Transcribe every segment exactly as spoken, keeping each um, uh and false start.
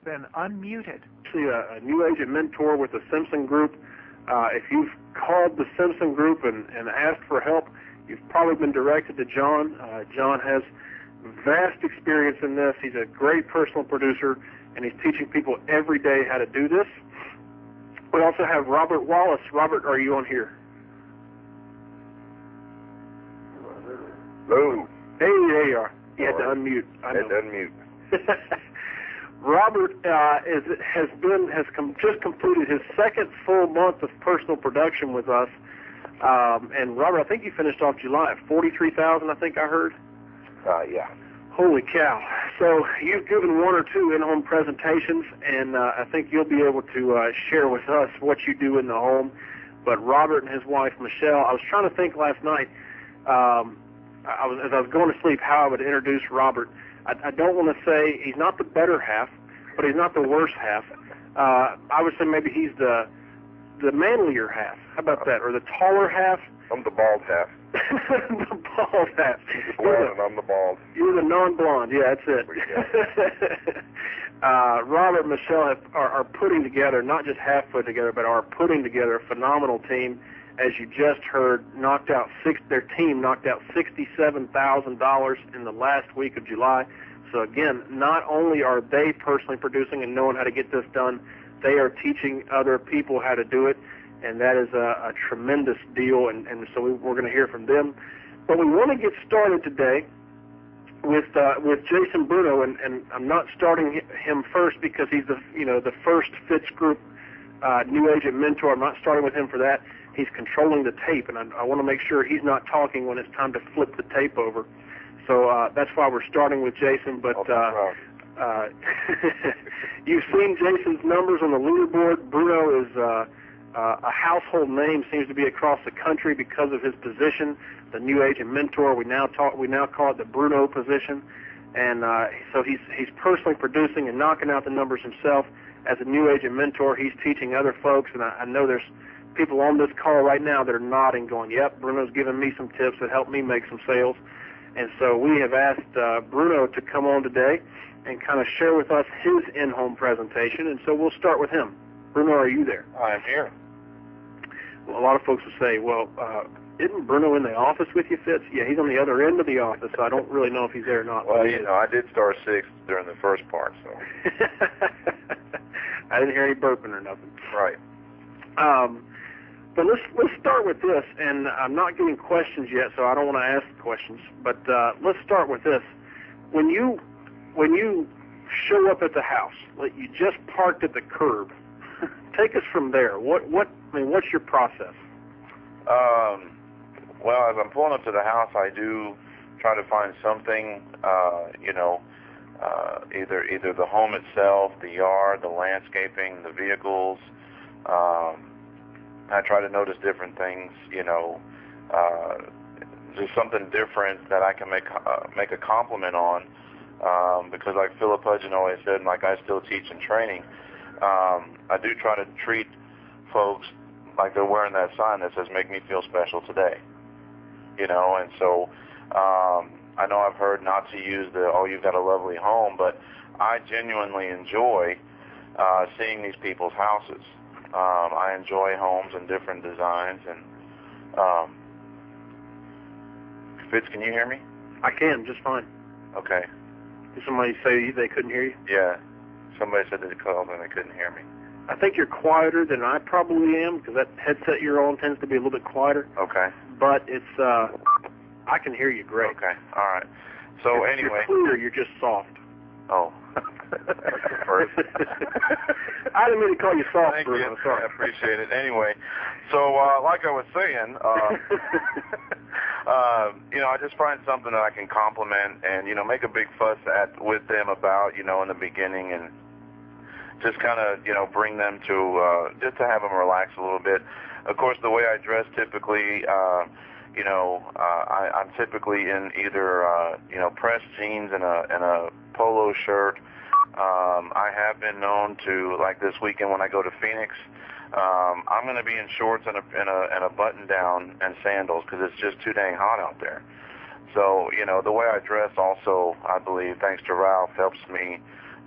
been unmuted. Actually, a, a new agent mentor with the Simpson Group. Uh, if you've called the Simpson Group and, and asked for help, you've probably been directed to John. Uh, John has vast experience in this. He's a great personal producer, and he's teaching people every day how to do this. We also have Robert Wallace. Robert, are you on here? Hello. Hey, there you are. You had to unmute. I had know. to unmute. Robert uh, is, has been has com just completed his second full month of personal production with us. Um, and Robert, I think you finished off July at forty-three thousand. I think I heard. Uh, yeah. Holy cow! So you've given one or two in-home presentations, and uh, I think you'll be able to uh, share with us what you do in the home. But Robert and his wife Michelle, I was trying to think last night. Um, I was, as I was going to sleep, how I would introduce Robert. I, I don't want to say he's not the better half, but he's not the worse half. Uh, I would say maybe he's the the manlier half. How about that? Or the taller half? I'm the bald half. The bald half. He's the blonde and I'm the bald. You're the non-blonde. Yeah, that's it. uh, Robert and Michelle have, are, are putting together, not just half put together, but are putting together a phenomenal team. As you just heard, knocked out six. Their team knocked out sixty-seven thousand dollars in the last week of July. So again, not only are they personally producing and knowing how to get this done, they are teaching other people how to do it, and that is a, a tremendous deal. And, and so we, we're going to hear from them. But we want to get started today with uh, with Jason Bruno, and, and I'm not starting him first because he's the you know the first Fitz Group uh, new agent mentor. I'm not starting with him for that. He's controlling the tape, and I, I want to make sure he's not talking when it's time to flip the tape over. So uh, that's why we're starting with Jason. But uh, uh, you've seen Jason's numbers on the leaderboard. Bruno is uh, uh, a household name, seems to be across the country because of his position, the new agent mentor. We now talk, we now call it the Bruno position, and uh, so he's he's personally producing and knocking out the numbers himself as a new agent mentor. He's teaching other folks, and I, I know there's people on this call right now that are nodding, going, yep, Bruno's giving me some tips that help me make some sales. And so we have asked uh, Bruno to come on today and kind of share with us his in-home presentation, and so we'll start with him. Bruno, are you there? I'm here. Well, a lot of folks will say, well, uh, isn't Bruno in the office with you, Fitz? Yeah, he's on the other end of the office, so I don't really know if he's there or not. Well, you know, I did star six during the first part, so. I didn't hear any burping or nothing. Right. Um, But let's let's start with this, and I'm not getting questions yet, so I don't want to ask questions. But uh, let's start with this: when you when you show up at the house, like you just parked at the curb, take us from there. What what I mean, what's your process? Um, well, as I'm pulling up to the house, I do try to find something, uh, you know, uh, either either the home itself, the yard, the landscaping, the vehicles. Um, I try to notice different things, you know, uh, just something different that I can make uh, make a compliment on, um, because like Philip Hudgen always said, and like I still teach in training, um, I do try to treat folks like they're wearing that sign that says, make me feel special today, you know, and so um, I know I've heard not to use the, oh, you've got a lovely home, but I genuinely enjoy uh, seeing these people's houses. Um, I enjoy homes and different designs, and um, Fitz, can you hear me? I can, just fine. Okay. Did somebody say they couldn't hear you? Yeah. Somebody said they called and they couldn't hear me. I think you're quieter than I probably am, because that headset you're on tends to be a little bit quieter. Okay. But it's, uh, I can hear you great. Okay. All right. So if anyway. You're clear, you're just soft. Oh. That's the first. I didn't mean to call you soft, Thank Bruno. you. Sorry. I appreciate it. Anyway, so uh, like I was saying, uh, uh, you know, I just find something that I can compliment and, you know, make a big fuss at with them about, you know, in the beginning, and just kind of, you know, bring them to, uh, just to have them relax a little bit. Of course, the way I dress typically, uh, you know, uh, I, I'm typically in either, uh, you know, pressed jeans and a, and a polo shirt. Um, I have been known to, like this weekend when I go to Phoenix, um, I'm going to be in shorts and a, and a, and a button-down and sandals because it's just too dang hot out there. So, you know, the way I dress also, I believe, thanks to Ralph, helps me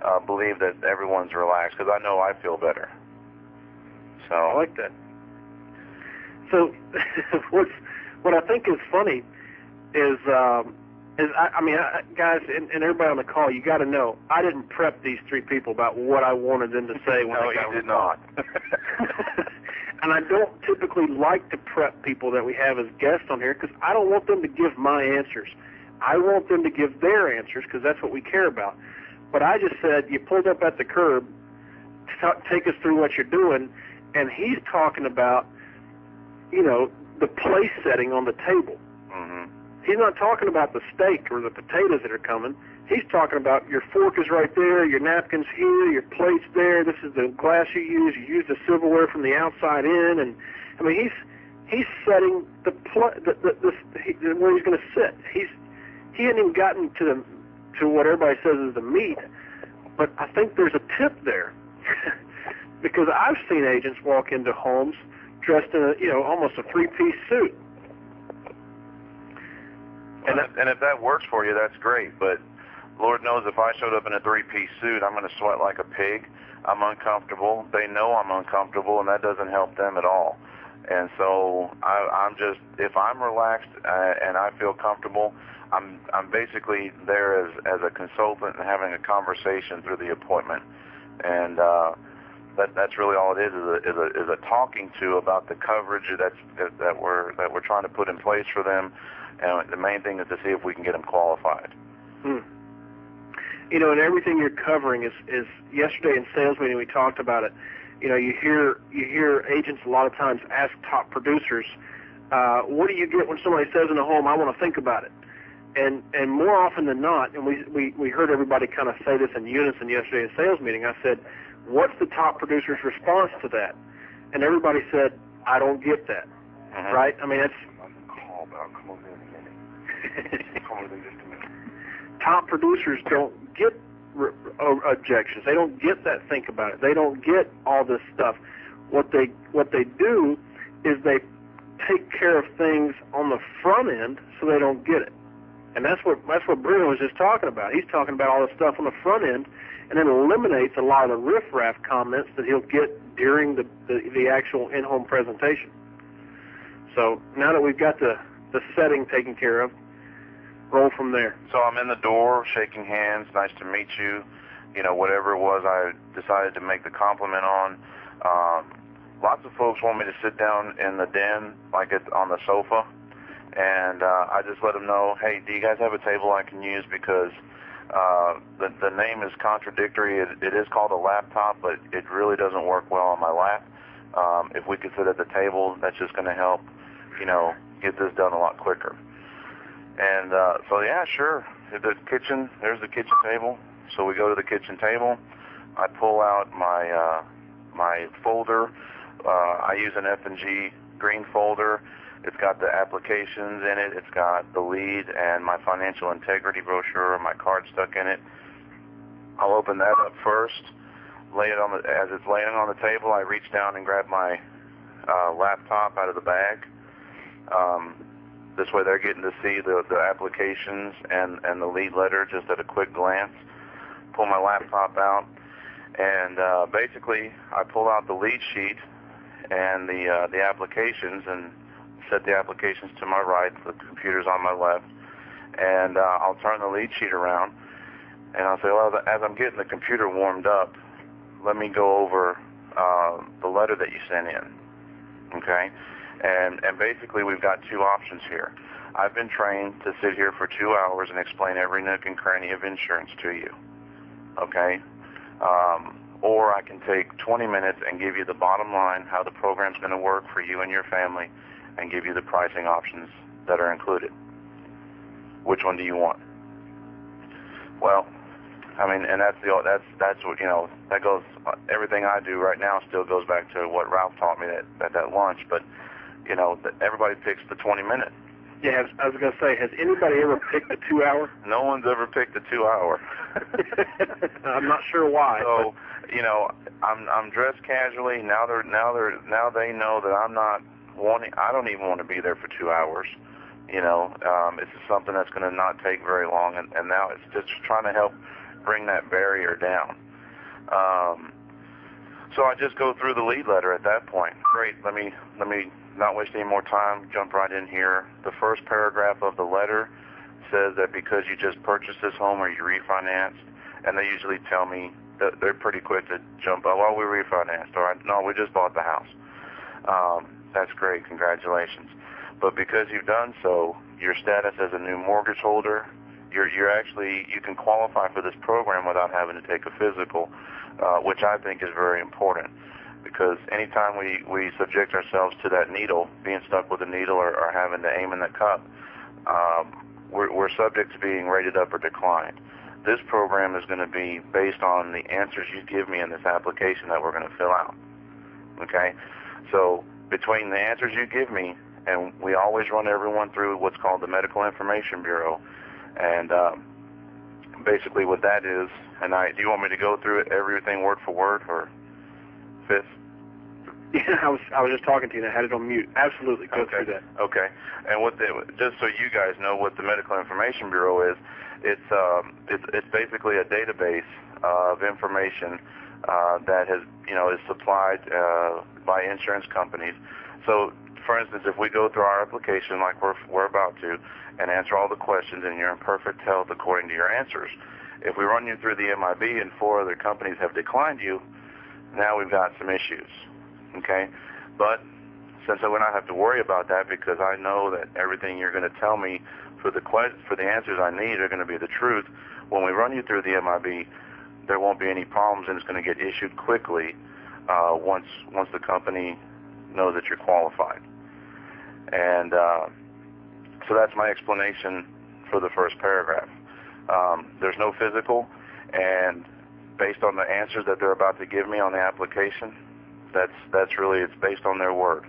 uh, believe that everyone's relaxed, because I know I feel better. So I like that. So what's what I think is funny is um, is I, I mean, I, guys, and, and everybody on the call, you got to know, I didn't prep these three people about what I wanted them to say when no, they got you on did the call. not. And I don't typically like to prep people that we have as guests on here because I don't want them to give my answers. I want them to give their answers because that's what we care about. But I just said, you pulled up at the curb, t- take us through what you're doing, and he's talking about, you know, the place setting on the table. Mm-hmm. He's not talking about the steak or the potatoes that are coming. He's talking about your fork is right there, your napkin's here, your plate's there, this is the glass you use, you use the silverware from the outside in, and I mean, he's he's setting the, pl- the, the, the, the where he's going to sit. He's he hadn't even gotten to the to what everybody says is the meat, but I think there's a tip there because I've seen agents walk into homes dressed in a you know almost a three-piece suit. And if, and if that works for you, that's great. But Lord knows if I showed up in a three-piece suit, I'm going to sweat like a pig. I'm uncomfortable. They know I'm uncomfortable, and that doesn't help them at all. And so I, I'm just, if I'm relaxed uh, and I feel comfortable, I'm I'm basically there as as a consultant and having a conversation through the appointment. And uh, that that's really all it is is a, is a is a talking to about the coverage that's that, that we're that we're trying to put in place for them. And the main thing is to see if we can get them qualified. Hmm. You know, and everything you're covering is, is yesterday in sales meeting we talked about it. You know, you hear you hear agents a lot of times ask top producers, uh, what do you get when somebody says in a home, I want to think about it? And and more often than not, and we, we, we heard everybody kind of say this in unison yesterday in sales meeting, I said, what's the top producer's response to that? And everybody said, I don't get that. Mm-hmm. Right? I mean, it's call about come over in a minute. Come over in just a minute. Top producers don't get re- objections. They don't get that think about it. They don't get all this stuff. What they what they do is they take care of things on the front end so they don't get it. And that's what that's what Bruno was just talking about. He's talking about all the stuff on the front end, and it eliminates a lot of the riffraff comments that he'll get during the, the, the actual in-home presentation. So now that we've got the, the setting taken care of, roll from there. So I'm in the door, shaking hands, nice to meet you. You know, whatever it was I decided to make the compliment on. Um, lots of folks want me to sit down in the den, like it, on the sofa. And uh, I just let them know, hey, do you guys have a table I can use? Because uh, the, the name is contradictory. It, it is called a laptop, but it really doesn't work well on my lap. Um, if we could sit at the table, that's just going to help, you know, get this done a lot quicker. And uh, so, yeah, sure. The kitchen, there's the kitchen table. So we go to the kitchen table. I pull out my uh, my folder. Uh, I use an F and G green folder. It's got the applications in it. It's got the lead and my financial integrity brochure, my card stuck in it. I'll open that up first, lay it on the, as it's laying on the table, I reach down and grab my uh, laptop out of the bag. Um, this way they're getting to see the, the applications and, and the lead letter just at a quick glance. Pull my laptop out, and uh, basically I pull out the lead sheet and the uh, the applications and set the applications to my right, the computer's on my left, and uh, I'll turn the lead sheet around, and I'll say, well, as I'm getting the computer warmed up, let me go over uh, the letter that you sent in, okay? And, and basically we've got two options here. I've been trained to sit here for two hours and explain every nook and cranny of insurance to you, okay? Um, or I can take twenty minutes and give you the bottom line, how the program's going to work for you and your family, and give you the pricing options that are included. Which one do you want? Well, I mean, and that's the that's that's what you know. That goes. Everything I do right now still goes back to what Ralph taught me at, at that lunch. But you know, everybody picks the twenty minute. Yeah, I was going to say, has anybody ever picked the two hour? No one's ever picked the two hour. I'm not sure why. So you know, I'm I'm dressed casually. Now they're now they're now they know that I'm not wanting. I don't even want to be there for two hours. You know, um, it's something that's going to not take very long, and, and now it's just trying to help bring that barrier down. Um, so I just go through the lead letter at that point. Great. Let me let me not waste any more time. Jump right in here. The first paragraph of the letter says that because you just purchased this home or you refinanced, and they usually tell me that they're pretty quick to jump up. Well, we refinanced, or no, we just bought the house. Um, that's great. Congratulations. But because you've done so, your status as a new mortgage holder, you're, you're actually, you can qualify for this program without having to take a physical, uh, which I think is very important, because anytime we, we subject ourselves to that needle, being stuck with a needle or, or having to aim in the cup, um, we're, we're subject to being rated up or declined. This program is going to be based on the answers you give me in this application that we're going to fill out. Okay? So between the answers you give me, and we always run everyone through what's called the Medical Information Bureau, and um, basically what that is, and I, do you want me to go through it, everything word for word, or fifth? Yeah, I was I was just talking to you and I had it on mute. Absolutely, go okay. through that. Okay, and what the, just so you guys know what the Medical Information Bureau is, it's um, it's, it's basically a database of information uh, that has, you know, is supplied uh, by insurance companies. So, for instance, if we go through our application like we're we're about to, and answer all the questions, and you're in perfect health according to your answers, if we run you through the M I B and four other companies have declined you, now we've got some issues. Okay, but since I would not have to worry about that, because I know that everything you're going to tell me for the que- for the answers I need are going to be the truth, when we run you through the M I B, there won't be any problems, and it's going to get issued quickly uh, once once the company knows that you're qualified. And uh, so that's my explanation for the first paragraph. Um, there's no physical, and based on the answers that they're about to give me on the application, that's that's really, it's based on their word.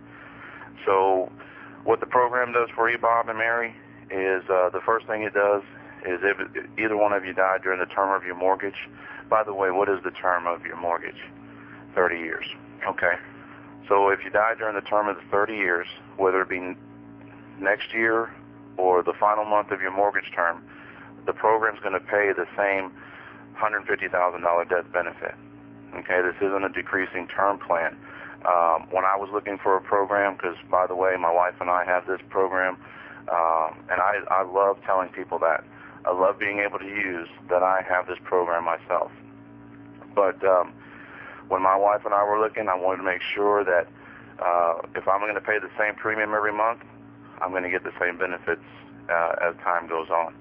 So what the program does for you, Bob and Mary, is uh, the first thing it does is if either one of you died during the term of your mortgage. By the way, what is the term of your mortgage? thirty years. Okay. So if you die during the term of the thirty years, whether it be next year or the final month of your mortgage term, the program's going to pay the same one hundred fifty thousand dollars death benefit. Okay, this isn't a decreasing term plan. Um, when I was looking for a program, because by the way, my wife and I have this program, um, and I, I love telling people that. I love being able to use that I have this program myself. But um, when my wife and I were looking, I wanted to make sure that uh, if I'm going to pay the same premium every month, I'm going to get the same benefits uh, as time goes on.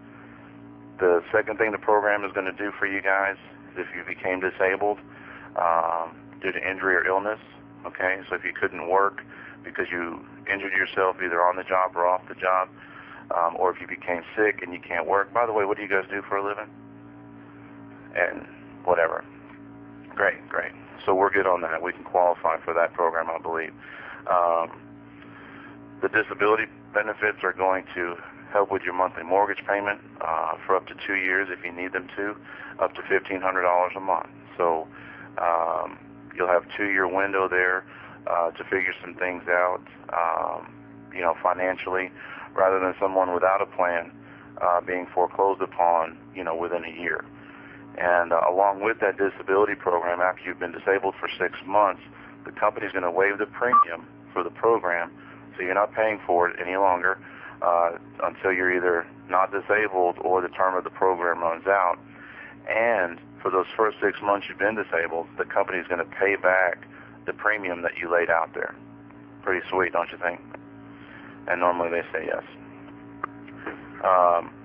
The second thing the program is going to do for you guys is if you became disabled um, due to injury or illness, okay, so if you couldn't work because you injured yourself either on the job or off the job, um, or if you became sick and you can't work. By the way, what do you guys do for a living? And whatever. Great, great. So we're good on that. We can qualify for that program, I believe. Um, the disability benefits are going to help with your monthly mortgage payment uh, for up to two years if you need them to, up to fifteen hundred dollars a month. So um, you'll have a two-year window there uh, to figure some things out, um, you know, financially, rather than someone without a plan uh, being foreclosed upon, you know, within a year. And uh, along with that disability program, after you've been disabled for six months, the company's going to waive the premium for the program, so you're not paying for it any longer uh, until you're either not disabled or the term of the program runs out. And for those first six months you've been disabled, the company's going to pay back the premium that you laid out there. Pretty sweet, don't you think? And normally they say yes. Um,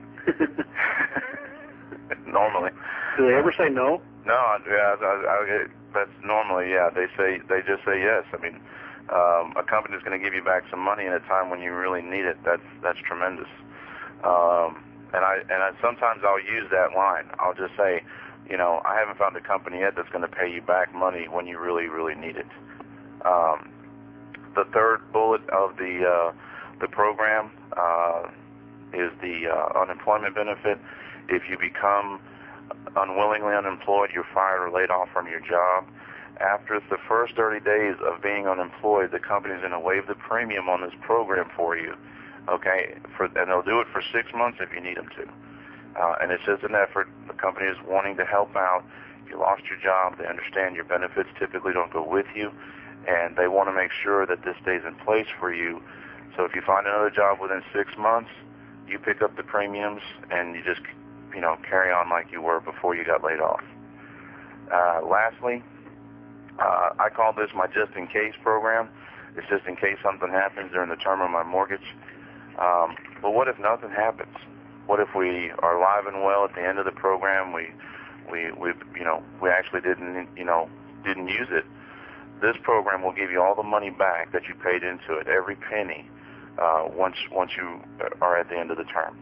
normally. Do they ever say no? No, yeah, I, I, that's normally, yeah, they say, they just say yes. I mean, um, a company's going to give you back some money in a time when you really need it. That's that's tremendous. Um, and I and I, sometimes I'll use that line. I'll just say, you know, I haven't found a company yet that's going to pay you back money when you really, really need it. Um, the third bullet of the uh, the program uh, is the uh, unemployment benefit. If you become unwillingly unemployed, you're fired or laid off from your job, after the first thirty days of being unemployed, the company's going to waive the premium on this program for you, okay? For, and they'll do it for six months if you need them to. Uh, and it's just an effort. The company is wanting to help out. If you lost your job, they understand your benefits typically don't go with you, and they want to make sure that this stays in place for you. So if you find another job within six months, you pick up the premiums and you just, you know, carry on like you were before you got laid off. Uh, lastly, uh, I call this my just-in-case program. It's just in case something happens during the term of my mortgage. Um, but what if nothing happens? What if we are alive and well at the end of the program? We, we, we, you know, we actually didn't, you know, didn't use it. This program will give you all the money back that you paid into it, every penny, uh, once once you are at the end of the term.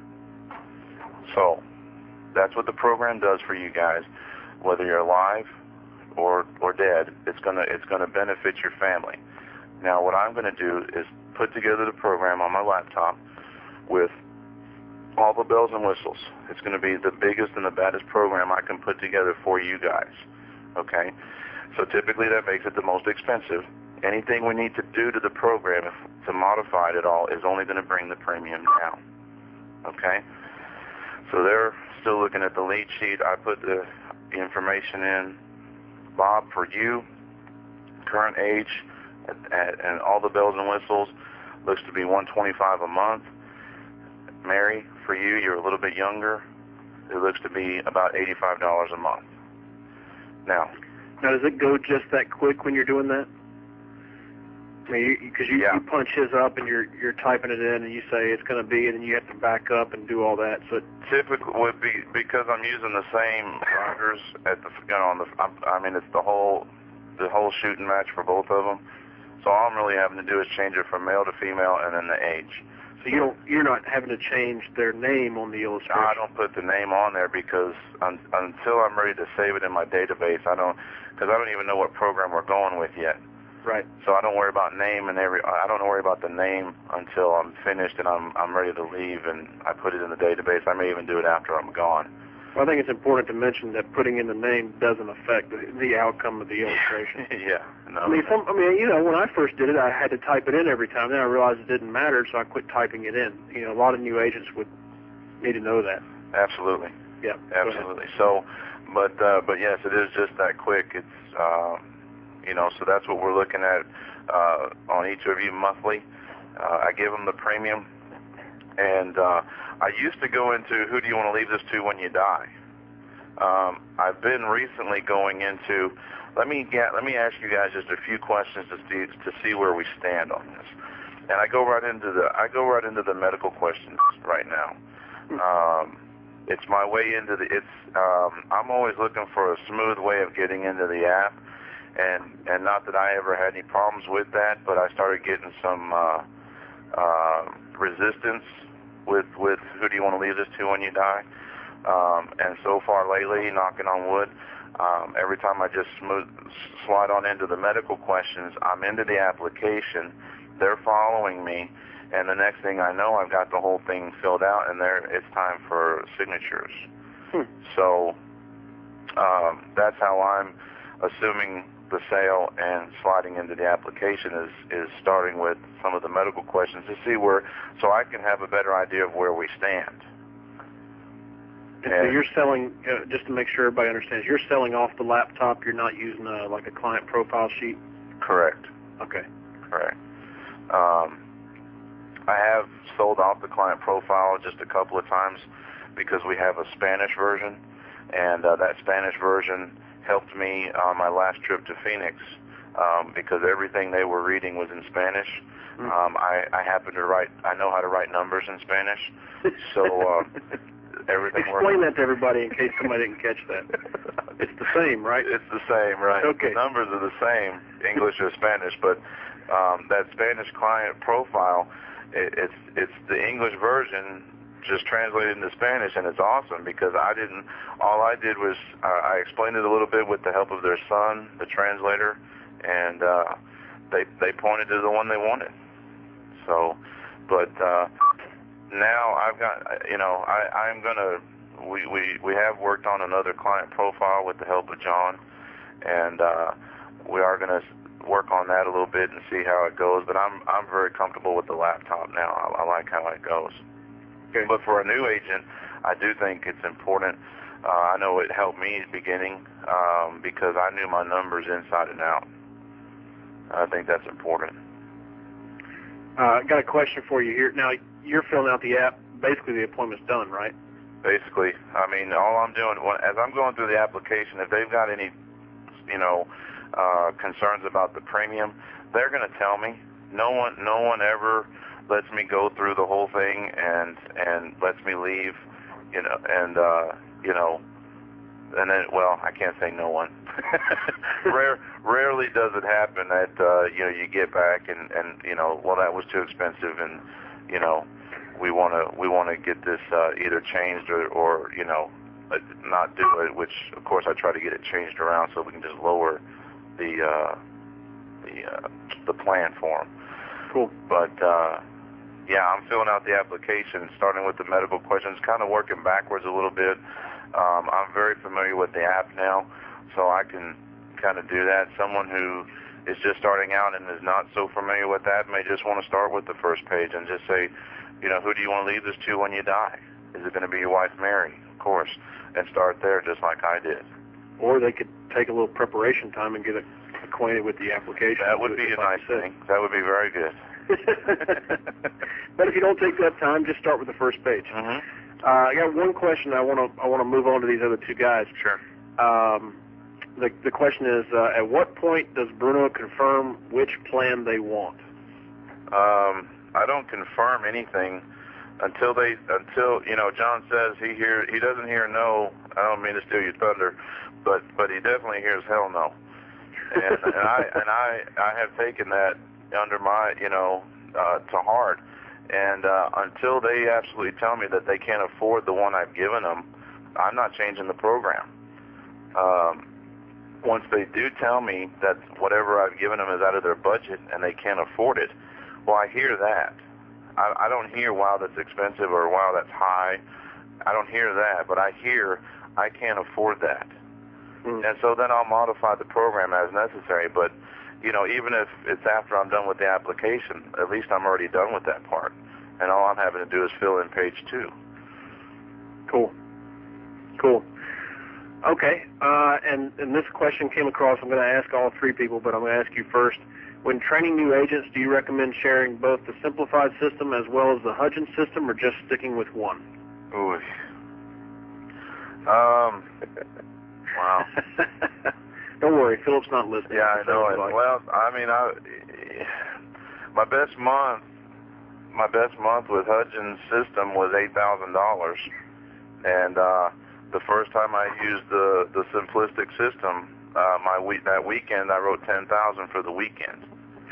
So that's what the program does for you guys. Whether you're alive or or dead, it's gonna it's gonna benefit your family. Now, what I'm gonna do is put together the program on my laptop with all the bells and whistles. It's going to be the biggest and the baddest program I can put together for you guys, okay? So typically that makes it the most expensive. Anything we need to do to the program if, to modify it at all is only going to bring the premium down, okay? So they're still looking at the lead sheet. I put the, the information in. Bob, for you, current age at, at, and all the bells and whistles looks to be one hundred twenty-five dollars a month. Mary, for you, you're a little bit younger. It looks to be about eighty-five dollars a month. Now, now does it go just that quick when you're doing that? I mean, because you, you, yeah. you punch his up and you're you're typing it in and you say it's going to be, and then you have to back up and do all that. So it, typically would be because I'm using the same riders at the you know on the I mean it's the whole the whole shooting match for both of them. So all I'm really having to do is change it from male to female and then the age. So you don't, you're not having to change their name on the illustration? I don't put the name on there because un, until I'm ready to save it in my database, I don't, because I don't even know what program we're going with yet. Right. So I don't worry about name and every, I don't worry about the name until I'm finished and I'm I'm ready to leave and I put it in the database. I may even do it after I'm gone. Well, I think it's important to mention that putting in the name doesn't affect the, the outcome of the illustration. Yeah. No. I mean, some, I mean, you know, when I first did it, I had to type it in every time. Then I realized it didn't matter, so I quit typing it in. You know, a lot of new agents would need to know that. Absolutely. Yeah. Absolutely. So, but uh, but yes, it is just that quick. It's uh, you know, so that's what we're looking at uh, on each of you monthly. Uh, I give them the premium, and uh, I used to go into who do you want to leave this to when you die. Um, I've been recently going into. Let me get. Let me ask you guys just a few questions to see to see where we stand on this. And I go right into the. I go right into the medical questions right now. Um, it's my way into the. It's. Um, I'm always looking for a smooth way of getting into the app, and and not that I ever had any problems with that, but I started getting some uh, uh, resistance with with who do you want to leave this to when you die. Um, and so far lately, knocking on wood, um, every time I just smooth, slide on into the medical questions, I'm into the application, they're following me, and the next thing I know, I've got the whole thing filled out, and there it's time for signatures. Hmm. So um, that's how I'm assuming the sale and sliding into the application is, is starting with some of the medical questions to see where, so I can have a better idea of where we stand. And so you're selling, uh, just to make sure everybody understands, you're selling off the laptop. You're not using a, like a client profile sheet? Correct. Okay. Correct. Um, I have sold off the client profile just a couple of times because we have a Spanish version, and uh, that Spanish version helped me on my last trip to Phoenix um, because everything they were reading was in Spanish. Mm-hmm. um, I, I happen to write, I know how to write numbers in Spanish, so... Uh, Everything Explain works. that to everybody in case somebody didn't catch that. It's the same, right? It's the same, right? Okay. The numbers are the same, English or Spanish, but um, that Spanish client profile, it, it's it's the English version just translated into Spanish, and it's awesome because I didn't. All I did was uh, I explained it a little bit with the help of their son, the translator, and uh, they they pointed to the one they wanted. So, but. Uh, Now I've got, you know, I, I'm going to, we, we, we have worked on another client profile with the help of John, and uh, we are going to work on that a little bit and see how it goes, but I'm I'm very comfortable with the laptop now. I, I like how it goes. Okay. But for a new agent, I do think it's important. Uh, I know it helped me at the beginning um, because I knew my numbers inside and out. I think that's important. I uh, got a question for you here. Now, you're filling out the app. Basically, the appointment's done, right? Basically. I mean, all I'm doing, as I'm going through the application, if they've got any, you know, uh, concerns about the premium, they're going to tell me. No one, no one ever lets me go through the whole thing and and lets me leave, you know, and uh, you know, and then, well, I can't say no one. Rare, rarely does it happen that uh, you know, you get back and and you know, well, that was too expensive, and you know, we want to we want to get this uh, either changed or or you know, not do it. Which of course I try to get it changed around so we can just lower the uh, the uh, the plan for them. Cool. But uh, yeah, I'm filling out the application, starting with the medical questions, kind of working backwards a little bit. Um, I'm very familiar with the app now, so I can kind of do that. Someone who is just starting out and is not so familiar with that may just want to start with the first page and just say, you know, who do you want to leave this to when you die? Is it going to be your wife, Mary? Of course. And start there just like I did. Or they could take a little preparation time and get acquainted with the application. That would be a nice thing. That would be very good. But if you don't take that time, just start with the first page. Mm-hmm. Uh, I got one question. I want to I want to move on to these other two guys. Sure. Um, the the question is, uh, at what point does Bruno confirm which plan they want? Um, I don't confirm anything until they until you know. John says he hear he doesn't hear no. I don't mean to steal your thunder, but but he definitely hears hell no. And, and I and I I have taken that under my you know uh, to heart. And uh, until they absolutely tell me that they can't afford the one I've given them, I'm not changing the program. Um, once they do tell me that whatever I've given them is out of their budget and they can't afford it, well, I hear that. I, I don't hear, wow, that's expensive, or wow, that's high. I don't hear that, but I hear I can't afford that. Mm. And so then I'll modify the program as necessary. But you know, even if it's after I'm done with the application, at least I'm already done with that part. And all I'm having to do is fill in page two. Cool. Cool. Okay. Uh, and, and this question came across. I'm going to ask all three people, but I'm going to ask you first. When training new agents, do you recommend sharing both the simplified system as well as the Hudgens system, or just sticking with one? Ooh. Um. Wow. Don't worry, Philip's not listening. Yeah, I know it. Like. Well, I mean, I, my best month, my best month with Hudgens system was eight thousand dollars, and uh, the first time I used the the simplistic system, uh, my week that weekend I wrote ten thousand for the weekend.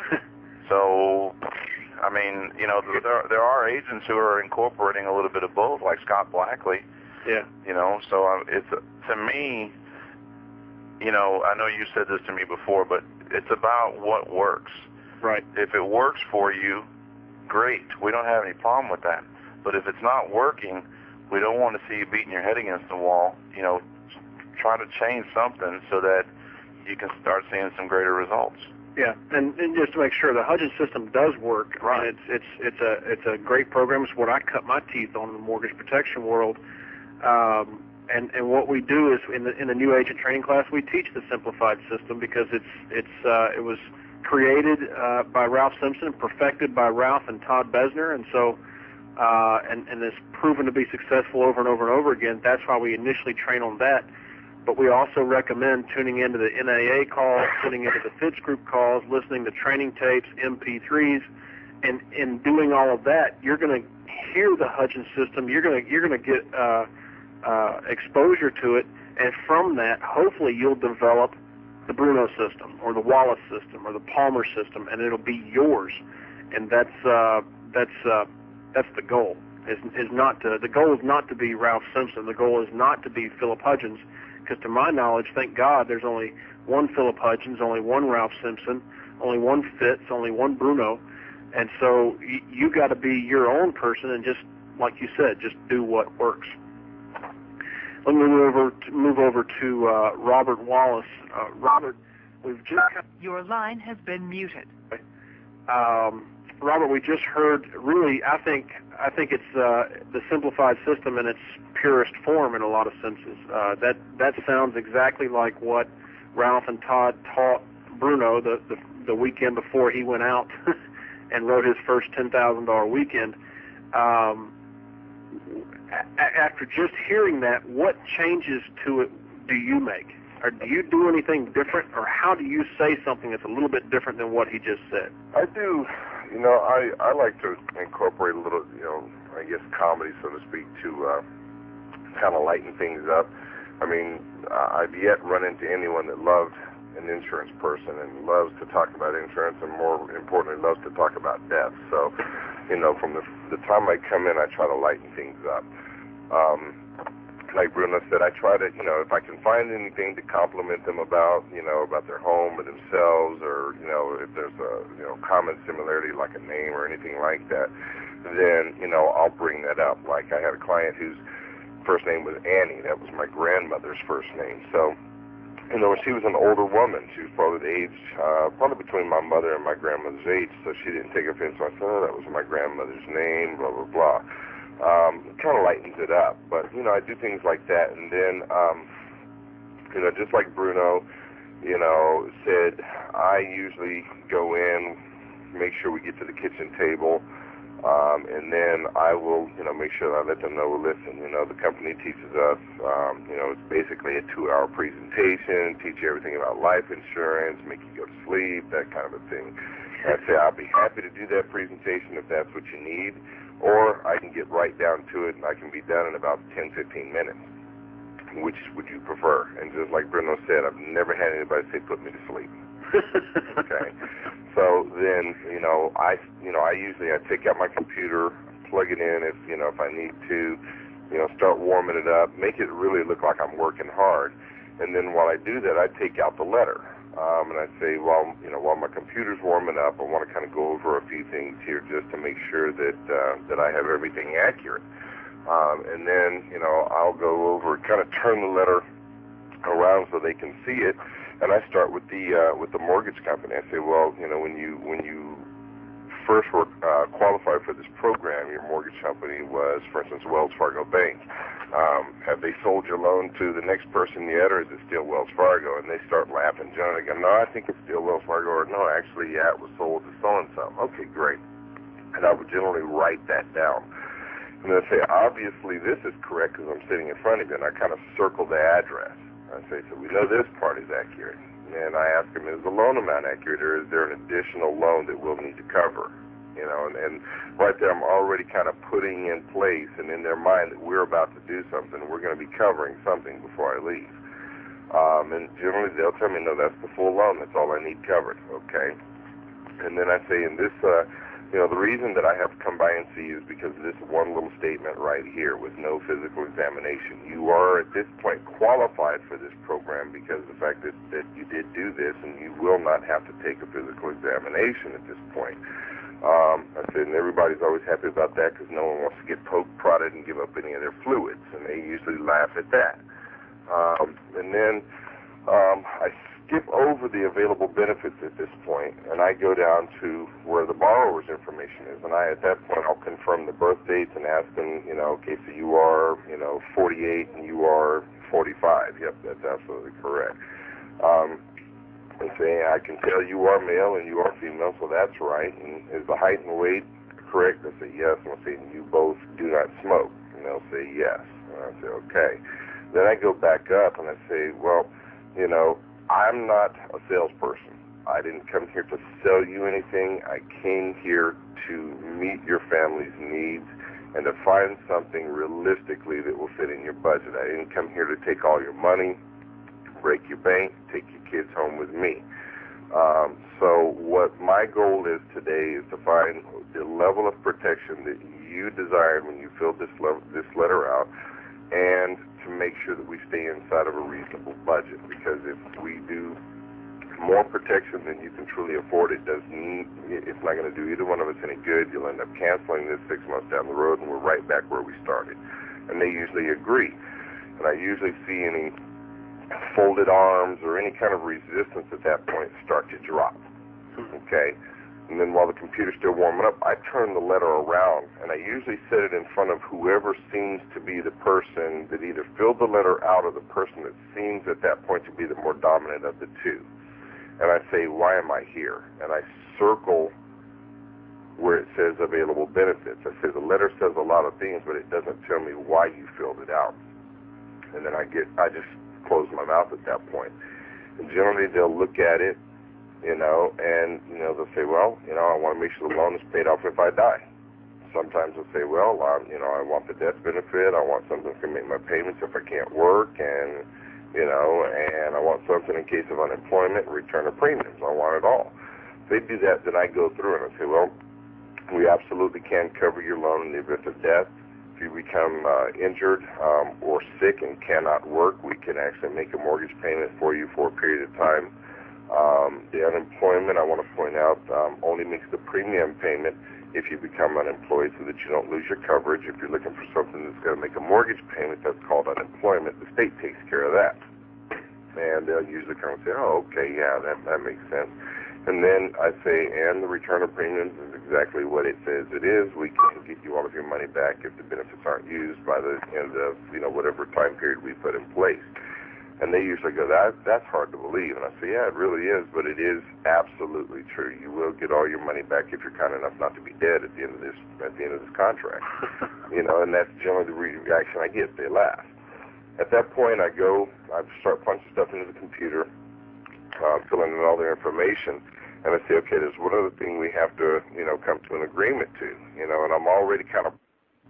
So, I mean, you know, there there are agents who are incorporating a little bit of both, like Scott Blackley. Yeah. You know, so uh, it's to me. You know, I know you said this to me before, but it's about what works. Right. If it works for you, great. We don't have any problem with that. But if it's not working, we don't want to see you beating your head against the wall. You know, try to change something so that you can start seeing some greater results. Yeah, and, and just to make sure, the Hudgens system does work. Right. And it's it's it's a it's a great program. It's what I cut my teeth on in the mortgage protection world. Um, And, and what we do is in the in the new agent training class, we teach the simplified system because it's it's uh, it was created uh, by Ralph Simpson and perfected by Ralph and Todd Besner, and so uh, and and is proven to be successful over and over and over again. That's why we initially train on that. But we also recommend tuning into the N A A calls, tuning into the Fitz Group calls, listening to training tapes, M P threes, and in doing all of that, you're going to hear the Hudgens system. You're going to you're going to get uh, Uh, exposure to it, and from that, hopefully you'll develop the Bruno system or the Wallace system or the Palmer system, and it'll be yours. And that's uh, that's uh, that's the goal. Is is not to the goal is not to be Ralph Simpson. The goal is not to be Philip Hudgens, because to my knowledge, thank God, there's only one Philip Hudgens, only one Ralph Simpson, only one Fitz, only one Bruno, and so y you got to be your own person and just, like you said, just do what works. Let me move over to, move over to uh, Robert Wallace. Uh, Robert, we've just... Your line has been muted. Um, Robert, we just heard really, I think I think it's uh, the simplified system in its purest form in a lot of senses. Uh, that that sounds exactly like what Ralph and Todd taught Bruno the, the, the weekend before he went out and wrote his first ten thousand dollars weekend. Um, a- after just hearing that, what changes to it do you make? Or do you do anything different, or how do you say something that's a little bit different than what he just said? I do, you know, I, I like to incorporate a little, you know, I guess comedy, so to speak, to uh, kind of lighten things up. I mean, uh, I've yet run into anyone that loved an insurance person and loves to talk about insurance, and more importantly, loves to talk about death. So, you know, from the, the time I come in, I try to lighten things up. Um, Like Bruno said, I try to, you know, if I can find anything to compliment them about, you know, about their home or themselves, or, you know, if there's a, you know, common similarity like a name or anything like that, then, you know, I'll bring that up. Like I had a client whose first name was Annie. That was my grandmother's first name. So, you know, she was an older woman. She was probably the age, uh, probably between my mother and my grandmother's age, so she didn't take offense. So I said, oh, that was my grandmother's name, blah, blah, blah. Um, it kind of lightens it up, but, you know, I do things like that, and then, um, you know, just like Bruno, you know, said, I usually go in, make sure we get to the kitchen table, um, and then I will, you know, make sure that I let them know, listen, you know, the company teaches us, um, you know, it's basically a two-hour presentation, teach you everything about life insurance, make you go to sleep, that kind of a thing. And I say, I'll be happy to do that presentation if that's what you need. Or I can get right down to it, and I can be done in about ten, fifteen minutes. Which would you prefer? And just like Bruno said, I've never had anybody say, put me to sleep. Okay. So then, you know, I, you know, I usually I take out my computer, plug it in if, you know, if I need to, you know, start warming it up, make it really look like I'm working hard. And then while I do that, I take out the letter. Um, and I say, well, you know, while my computer's warming up, I want to kind of go over a few things here just to make sure that uh, that I have everything accurate. Um, and then, you know, I'll go over, kind of turn the letter around so they can see it. And I start with the uh, with the mortgage company. I say, well, you know, when you when you first were uh, qualified for this program, your mortgage company was, for instance, Wells Fargo Bank. Um, have they sold your loan to the next person yet, or is it still Wells Fargo? And they start laughing. John, they go, no, I think it's still Wells Fargo, or no, actually, yeah, it was sold to so-and-so. Okay, great. And I would generally write that down. And then I say, obviously, this is correct because I'm sitting in front of you, and I kind of circle the address. I say, so we know this part is accurate. And I ask them, is the loan amount accurate, or is there an additional loan that we'll need to cover? You know, and, and right there I'm already kind of putting in place and in their mind that we're about to do something. We're going to be covering something before I leave. Um, and generally they'll tell me, no, that's the full loan. That's all I need covered. Okay. And then I say, in this, uh, you know, the reason that I have to come by and see you is because of this one little statement right here with no physical examination. You are at this point qualified for this program because of the fact that, that you did do this, and you will not have to take a physical examination at this point. Um, I said, and everybody's always happy about that because no one wants to get poked, prodded, and give up any of their fluids, and they usually laugh at that. Um, and then um, I skip over the available benefits at this point, and I go down to where the borrower's information is. And I, at that point, I'll confirm the birth dates and ask them, you know, okay, so you are, you know, forty-eight and you are forty-five. Yep, that's absolutely correct. Um, and say, I can tell you are male and you are female, so that's right. And is the height and weight correct? They say yes. And I'll say, you both do not smoke. And they'll say yes. And I say, okay. Then I go back up and I say, well, you know, I'm not a salesperson. I didn't come here to sell you anything. I came here to meet your family's needs and to find something realistically that will fit in your budget. I didn't come here to take all your money, break your bank, take your kids home with me. Um, so what my goal is today is to find the level of protection that you desired when you filled this, level, this letter out, and to make sure that we stay inside of a reasonable budget, because if we do more protection than you can truly afford, it doesn't, it's not going to do either one of us any good. You'll end up canceling this six months down the road, and we're right back where we started. And they usually agree. And I usually see any folded arms or any kind of resistance at that point start to drop. Okay? And then while the computer's still warming up, I turn the letter around, and I usually set it in front of whoever seems to be the person that either filled the letter out or the person that seems at that point to be the more dominant of the two. And I say, why am I here? And I circle where it says available benefits. I say the letter says a lot of things, but it doesn't tell me why you filled it out. And then I get, I just close my mouth at that point. And generally they'll look at it, you know, and, you know, they'll say, well, you know, I want to make sure the loan is paid off if I die. Sometimes they'll say, well, um, you know, I want the death benefit. I want something that can make my payments if I can't work, and, you know, and I want something in case of unemployment, return of premiums. I want it all. If they do that, then I go through and I say, well, we absolutely can cover your loan in the event of death. If you become uh, injured um, or sick and cannot work, we can actually make a mortgage payment for you for a period of time. Um, the unemployment, I want to point out, um, only makes the premium payment if you become unemployed so that you don't lose your coverage. If you're looking for something that's going to make a mortgage payment, that's called unemployment. The state takes care of that. And they'll usually come and say, oh, okay, yeah, that, that makes sense. And then I say, and the return of premiums is exactly what it says it is. We can get you all of your money back if the benefits aren't used by the end of, you know, whatever time period we put in place. And they usually go, that that's hard to believe. And I say, yeah, it really is, but it is absolutely true. You will get all your money back if you're kind enough not to be dead at the end of this at the end of this contract. You know, and that's generally the reaction I get. They laugh. At that point, I go, I start punching stuff into the computer, uh, filling in all their information, and I say, okay, there's one other thing we have to, you know, come to an agreement to, you know, and I'm already kind of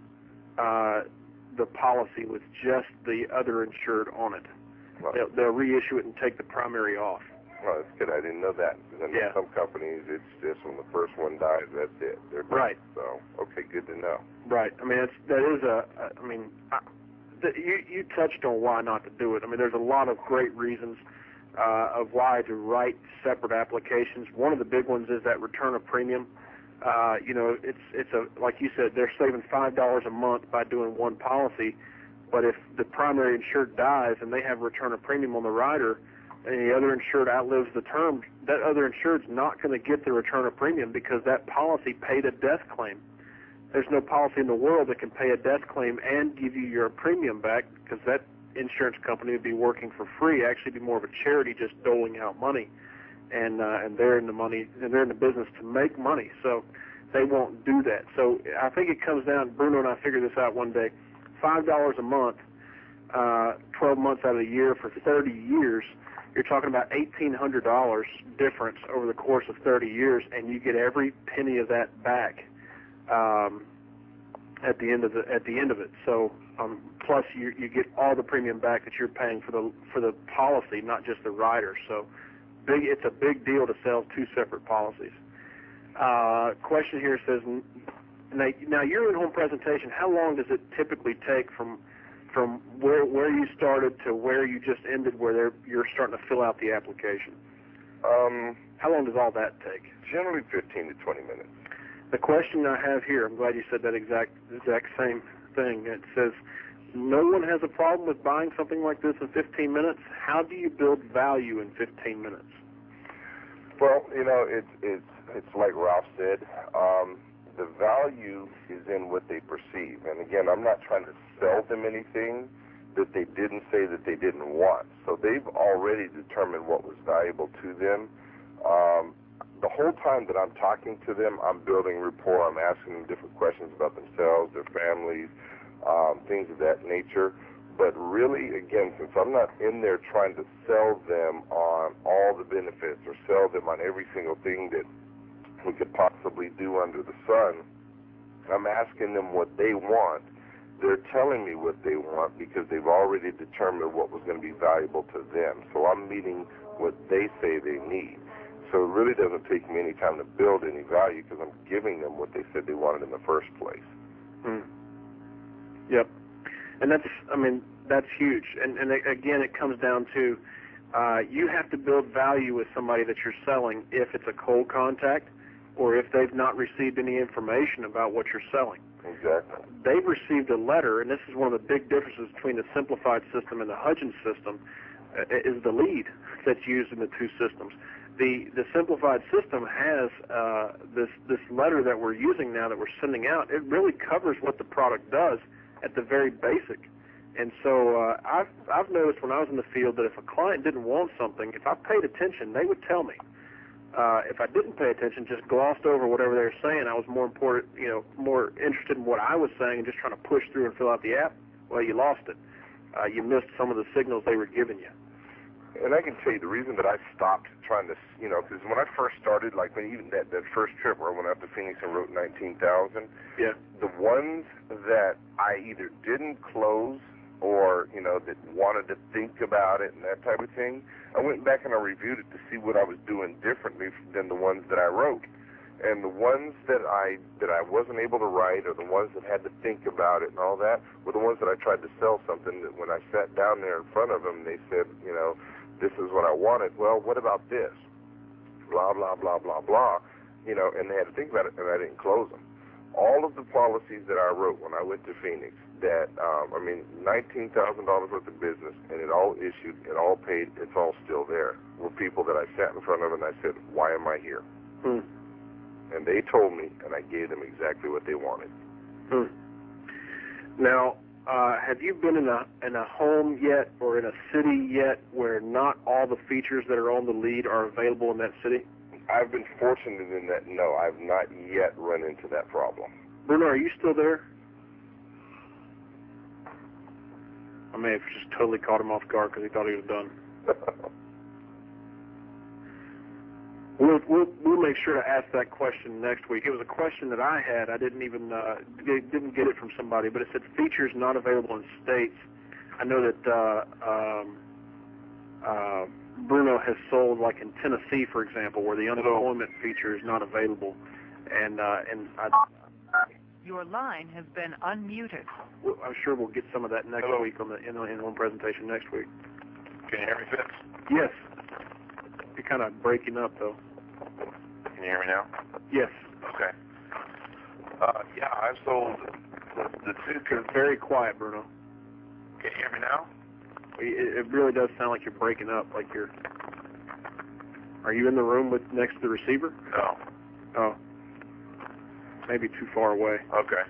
uh, the policy with just the other insured on it. Well, they'll, they'll reissue it and take the primary off. Well, that's good. I didn't know that. Because in yeah. some companies, it's just when the first one dies, that's it. They're done. Right. So, okay, good to know. Right. I mean, it's, that is a, I mean, I, the, you, you touched on why not to do it. I mean, there's a lot of great reasons uh, of why to write separate applications. One of the big ones is that return of premium. Uh, you know, it's it's a like you said, they're saving five dollars a month by doing one policy. But if the primary insured dies and they have return of premium on the rider, and the other insured outlives the term, that other insured's not going to get the return of premium because that policy paid a death claim. There's no policy in the world that can pay a death claim and give you your premium back, because that insurance company would be working for free, actually be more of a charity just doling out money. And uh, and they're in the money, and they're in the business to make money, so they won't do that. So I think it comes down, Bruno and I figured this out one day, five dollars a month, uh, twelve months out of the year for thirty years, you're talking about eighteen hundred dollars difference over the course of thirty years, and you get every penny of that back um, at the end of the at the end of it. So um, plus you you get all the premium back that you're paying for the for the policy, not just the rider. So big, it's a big deal to sell two separate policies. Uh, question here says, now, now your in-home presentation, how long does it typically take from from where where you started to where you just ended, where they're, you're starting to fill out the application? Um, how long does all that take? Generally fifteen to twenty minutes. The question I have here, I'm glad you said that exact exact same thing. It says, no one has a problem with buying something like this in fifteen minutes. How do you build value in fifteen minutes? Well, you know, it's it's it's like Ralph said. Um, the value is in what they perceive. And again, I'm not trying to sell them anything that they didn't say that they didn't want. So they've already determined what was valuable to them. Um, the whole time that I'm talking to them, I'm building rapport. I'm asking them different questions about themselves, their families, um, things of that nature. But really, again, since I'm not in there trying to sell them on all the benefits or sell them on every single thing that we could possibly do under the sun, I'm asking them what they want. They're telling me what they want because they've already determined what was going to be valuable to them. So I'm meeting what they say they need. So it really doesn't take me any time to build any value because I'm giving them what they said they wanted in the first place. Hmm. Yep. And that's, I mean, that's huge. And, and again, it comes down to uh, you have to build value with somebody that you're selling if it's a cold contact or if they've not received any information about what you're selling. Exactly. They've received a letter, and this is one of the big differences between the simplified system and the Hudgens system, uh, is the lead that's used in the two systems. The the simplified system has uh, this this letter that we're using now that we're sending out. It really covers what the product does at the very basic. And so uh, I've I've noticed when I was in the field that if a client didn't want something, if I paid attention, they would tell me. Uh, if I didn't pay attention, just glossed over whatever they were saying, I was more important, you know, more interested in what I was saying and just trying to push through and fill out the app. Well, you lost it. Uh, you missed some of the signals they were giving you. And I can tell you the reason that I stopped trying to, you know, because when I first started, like when even that, that first trip where I went out to Phoenix and wrote nineteen thousand, yeah. the ones that I either didn't close or, you know, that wanted to think about it and that type of thing, I went back and I reviewed it to see what I was doing differently than the ones that I wrote. And the ones that I that I wasn't able to write, or the ones that had to think about it and all that, were the ones that I tried to sell something that when I sat down there in front of them, they said, you know, this is what I wanted. Well, what about this? Blah, blah, blah, blah, blah. You know, and they had to think about it, and I didn't close them. All of the policies that I wrote when I went to Phoenix, that, um, I mean, nineteen thousand dollars worth of business, and it all issued, it all paid, it's all still there, were people that I sat in front of and I said, why am I here? Hmm. And they told me, and I gave them exactly what they wanted. Hmm. Now, uh, have you been in a in a home yet, or in a city yet, where not all the features that are on the lead are available in that city? I've been fortunate in that, no, I've not yet run into that problem. Bruno, are you still there? I may have just totally caught him off guard because he thought he was done. We'll, we'll we'll make sure to ask that question next week. It was a question that I had. I didn't even uh, didn't get it from somebody, but it said features not available in states. I know that uh, um, uh, Bruno has sold, like in Tennessee, for example, where the unemployment feature is not available, and uh, and I, your line has been unmuted. well, I'm sure we'll get some of that next Hello. week on the in the in-home presentation next week. Can you hear me, Fitz? Yes, you're kind of breaking up though. Can you hear me now? Yes. Okay. Uh, yeah, I've sold the, the two. You're very quiet, Bruno. Can you hear me now? It, it really does sound like you're breaking up. Like you're. Are you in the room with next to the receiver? No. Oh. Maybe too far away. Okay.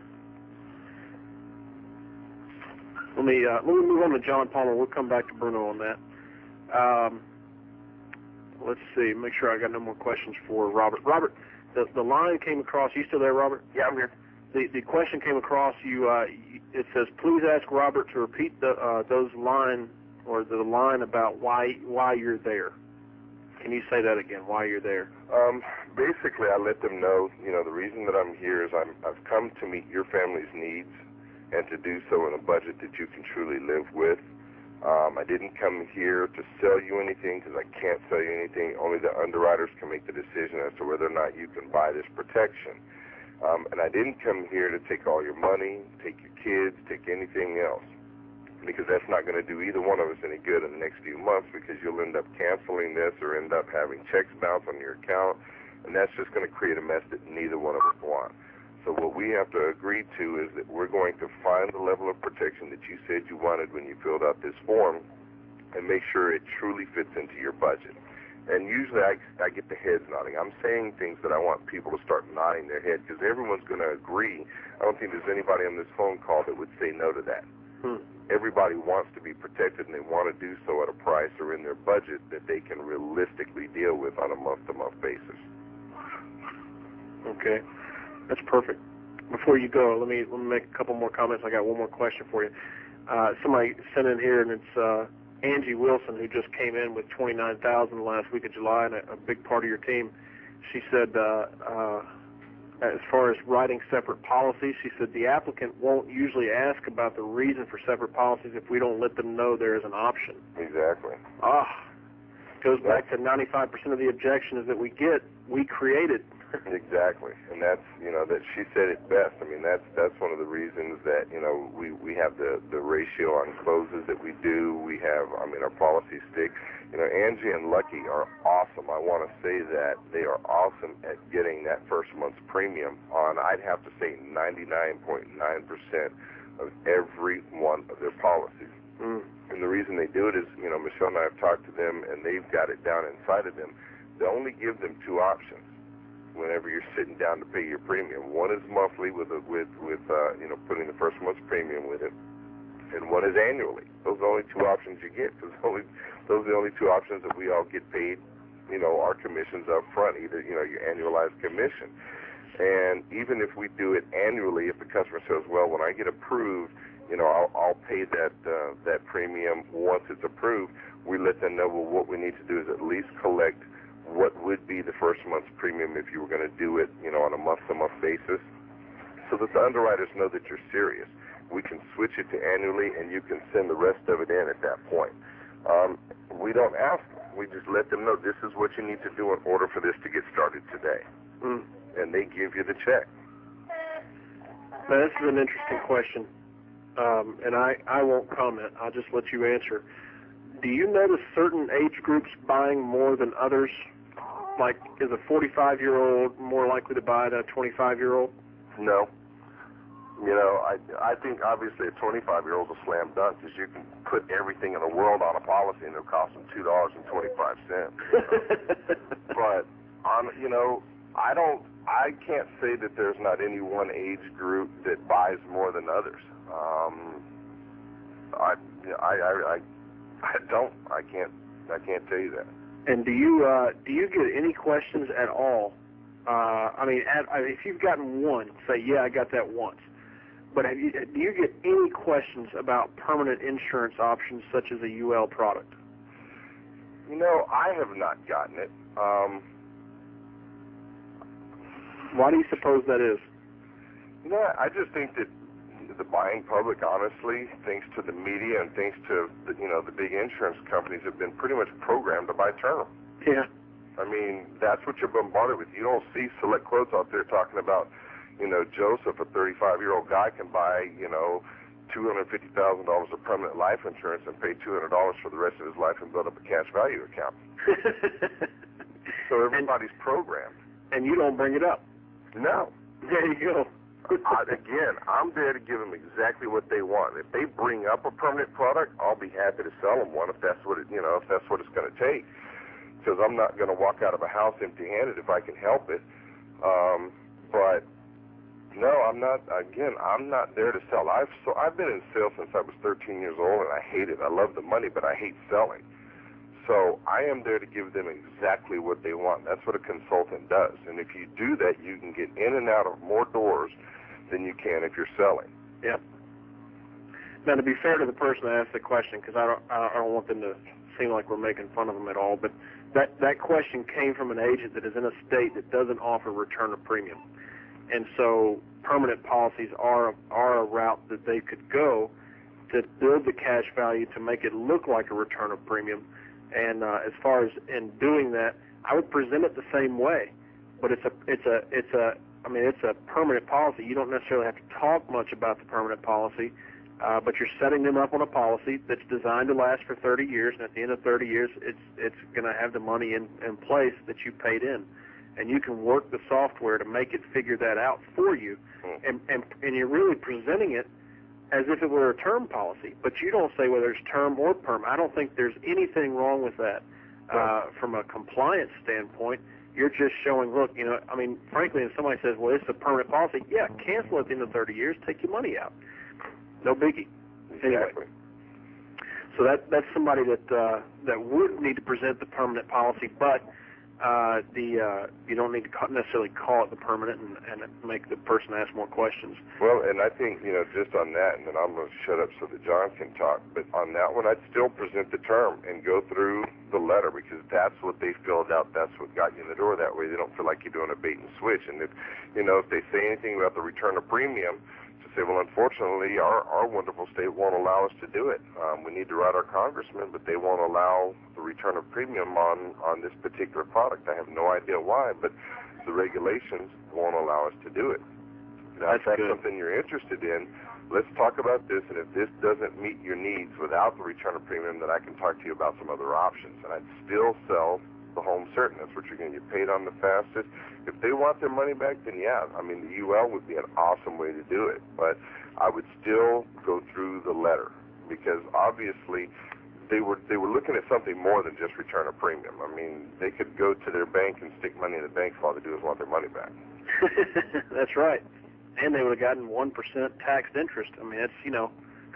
Let me uh, let me move on to John Palmer. We'll come back to Bruno on that. Um, let's see. Make sure I got no more questions for Robert. Robert, the the line came across. You still there, Robert? Yeah, I'm here. The the question came across you. Uh, it says, please ask Robert to repeat the uh, those line or the line about why why you're there. Can you say that again? Why you're there? Um, basically, I let them know, you know, the reason that I'm here is I'm, I've come to meet your family's needs and to do so in a budget that you can truly live with. Um, I didn't come here to sell you anything because I can't sell you anything. Only the underwriters can make the decision as to whether or not you can buy this protection. Um, and I didn't come here to take all your money, take your kids, take anything else, because that's not going to do either one of us any good in the next few months, because you'll end up canceling this or end up having checks bounce on your account, and that's just going to create a mess that neither one of us want. So what we have to agree to is that we're going to find the level of protection that you said you wanted when you filled out this form and make sure it truly fits into your budget. And usually I, I get the heads nodding. I'm saying things that I want people to start nodding their head, because everyone's going to agree. I don't think there's anybody on this phone call that would say no to that. Hmm. Everybody wants to be protected, and they want to do so at a price or in their budget that they can realistically deal with on a month-to-month basis. Okay, that's perfect. Before you go, let me let me make a couple more comments. I got one more question for you. Uh, somebody sent in here, and it's uh, Angie Wilson, who just came in with twenty-nine thousand the last week of July, and a, a big part of your team. She said, uh, uh, as far as writing separate policies, she said the applicant won't usually ask about the reason for separate policies if we don't let them know there is an option. Exactly. Ah, goes back to ninety-five percent of the objections that we get, we created. Exactly, and that's, you know, that she said it best. I mean, that's that's one of the reasons that, you know, we we have the the ratio on closes that we do. We have, I mean, our policy stick. You know, Angie and Lucky are awesome. I want to say that they are awesome at getting that first month's premium on, I'd have to say, ninety-nine point nine percent of every one of their policies. Mm. And the reason they do it is, you know, Michelle and I have talked to them, and they've got it down inside of them they only give them two options whenever you're sitting down to pay your premium. One is monthly with a, with with uh, you know, putting the first month's premium with it, and one is annually. Those are the only two options you get, because only those are the only two options that we all get paid, you know, our commissions up front, either, you know, your annualized commission. And even if we do it annually, if the customer says, well, when I get approved, you know, I'll, I'll pay that uh, that premium once it's approved, we let them know, well, what we need to do is at least collect what would be the first month's premium if you were going to do it, you know, on a month-to-month basis, so that the underwriters know that you're serious. We can switch it to annually, and you can send the rest of it in at that point. Um, we don't ask them. We just let them know this is what you need to do in order for this to get started today. Mm. And they give you the check. Now, this is an interesting question, um, and I, I won't comment. I'll just let you answer. Do you notice certain age groups buying more than others? Like, is a forty-five-year-old more likely to buy than a twenty-five-year-old? No. You know, I, I think obviously a twenty-five-year-old's a slam dunk, because you can put everything in the world on a policy and it'll cost them two dollars and twenty-five cents. But, on, you know, I don't, I can't say that there's not any one age group that buys more than others. Um, I, I, I, I, I don't, I can't, I can't tell you that. And do you, uh, do you get any questions at all? Uh, I mean, at, I mean, if you've gotten one, say, yeah, I got that once. But have you, do you get any questions about permanent insurance options such as a U L product? You know, I have not gotten it. Um, Why do you suppose that is? you know, I just think that the buying public, honestly, thanks to the media and thanks to, the, you know, the big insurance companies, have been pretty much programmed to buy term. Yeah. I mean, that's what you're bombarded with. You don't see Select Quotes out there talking about, you know, Joseph, a thirty-five-year-old guy, can buy, you know, two hundred fifty thousand dollars of permanent life insurance and pay two hundred dollars for the rest of his life and build up a cash value account. So everybody's and, programmed. And you don't bring it up. No. There you go. I, again, I'm there to give them exactly what they want. If they bring up a permanent product, I'll be happy to sell them one if that's what it, you know, if that's what it's going to take. Because I'm not going to walk out of a house empty-handed if I can help it. Um, but no, I'm not. Again, I'm not there to sell. I've so I've been in sales since I was thirteen years old, and I hate it. I love the money, but I hate selling. So I am there to give them exactly what they want. That's what a consultant does. And if you do that, you can get in and out of more doors than you can if you're selling. Yep. Now, to be fair to the person that asked the question, because I don't, I don't want them to seem like we're making fun of them at all, but that, that question came from an agent that is in a state that doesn't offer return of premium. And so permanent policies are, are a route that they could go to build the cash value to make it look like a return of premium. And uh, as far as in doing that, I would present it the same way. But it's a, it's a, it's a, I mean, it's a permanent policy. You don't necessarily have to talk much about the permanent policy, uh, but you're setting them up on a policy that's designed to last for thirty years, and at the end of thirty years, it's it's going to have the money in, in place that you paid in. And you can work the software to make it figure that out for you. And, and, and you're really presenting it as if it were a term policy, but you don't say whether it's term or perm. I don't think there's anything wrong with that uh, from a compliance standpoint. You're just showing, look, you know, I mean, frankly, if somebody says, well, it's a permanent policy, yeah, cancel at the end of thirty years, take your money out. No biggie. Exactly. Anyway, so that that's somebody that uh, that would need to present the permanent policy, but uh, the uh, you don't need to necessarily call it the permanent and, and make the person ask more questions. Well, and I think, you know, just on that, and then I'm going to shut up so that John can talk, but on that one, I'd still present the term and go through the letter, because that's what they filled out. That's what got you in the door. That way they don't feel like you're doing a bait and switch. And if, you know, if they say anything about the return of premium, to say, well, unfortunately, our, our wonderful state won't allow us to do it. Um, we need to write our congressman, but they won't allow the return of premium on, on this particular product. I have no idea why, but the regulations won't allow us to do it. Now, if that's good. something you're interested in, let's talk about this, and if this doesn't meet your needs without the return of premium, then I can talk to you about some other options. And I'd still sell the home certain. That's what you're going to get paid on the fastest. If they want their money back, then yeah, I mean, the U L would be an awesome way to do it. But I would still go through the letter, because obviously they were they were looking at something more than just return a premium. I mean, they could go to their bank and stick money in the bank. All they do is want their money back. That's right. And they would have gotten one percent taxed interest. I mean, that's, you know.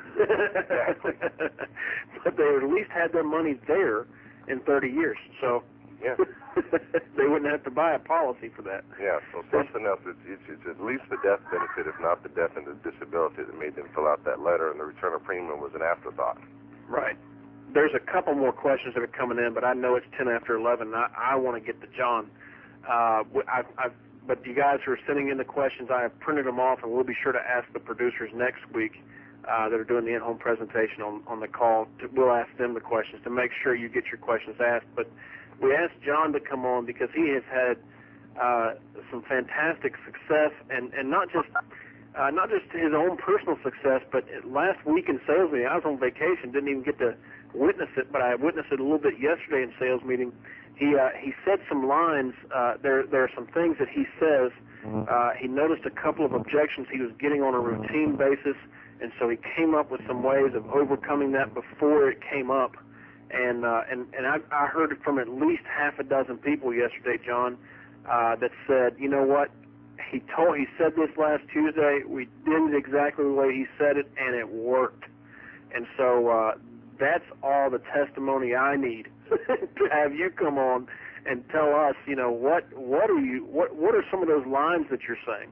Exactly. But they would at least had their money there in thirty years. So yeah. They wouldn't have to buy a policy for that. Yeah, so something else. It's, it's, it's at least the death benefit, if not the death and the disability, that made them fill out that letter, and the return of premium was an afterthought. Right. There's a couple more questions that are coming in, but I know it's ten after eleven. And I, I want to get to John. Uh, I, I've, but you guys who are sending in the questions, I have printed them off, and we'll be sure to ask the producers next week uh, that are doing the in-home presentation on, on the call. To, we'll ask them the questions to make sure you get your questions asked. But we asked John to come on because he has had uh, some fantastic success, and, and not just uh, not just his own personal success, but last week in sales meeting, I was on vacation, didn't even get to witness it, but I witnessed it a little bit yesterday in sales meeting. He uh, he said some lines. Uh, there there are some things that he says. Uh, he noticed a couple of objections he was getting on a routine basis, and so he came up with some ways of overcoming that before it came up. And uh, and and I, I heard from at least half a dozen people yesterday, John, uh, that said, you know what, he told he said this last Tuesday. We did it exactly the way he said it, and it worked. And so uh, that's all the testimony I need to have you come on and tell us, you know, what what are you what what are some of those lines that you're saying?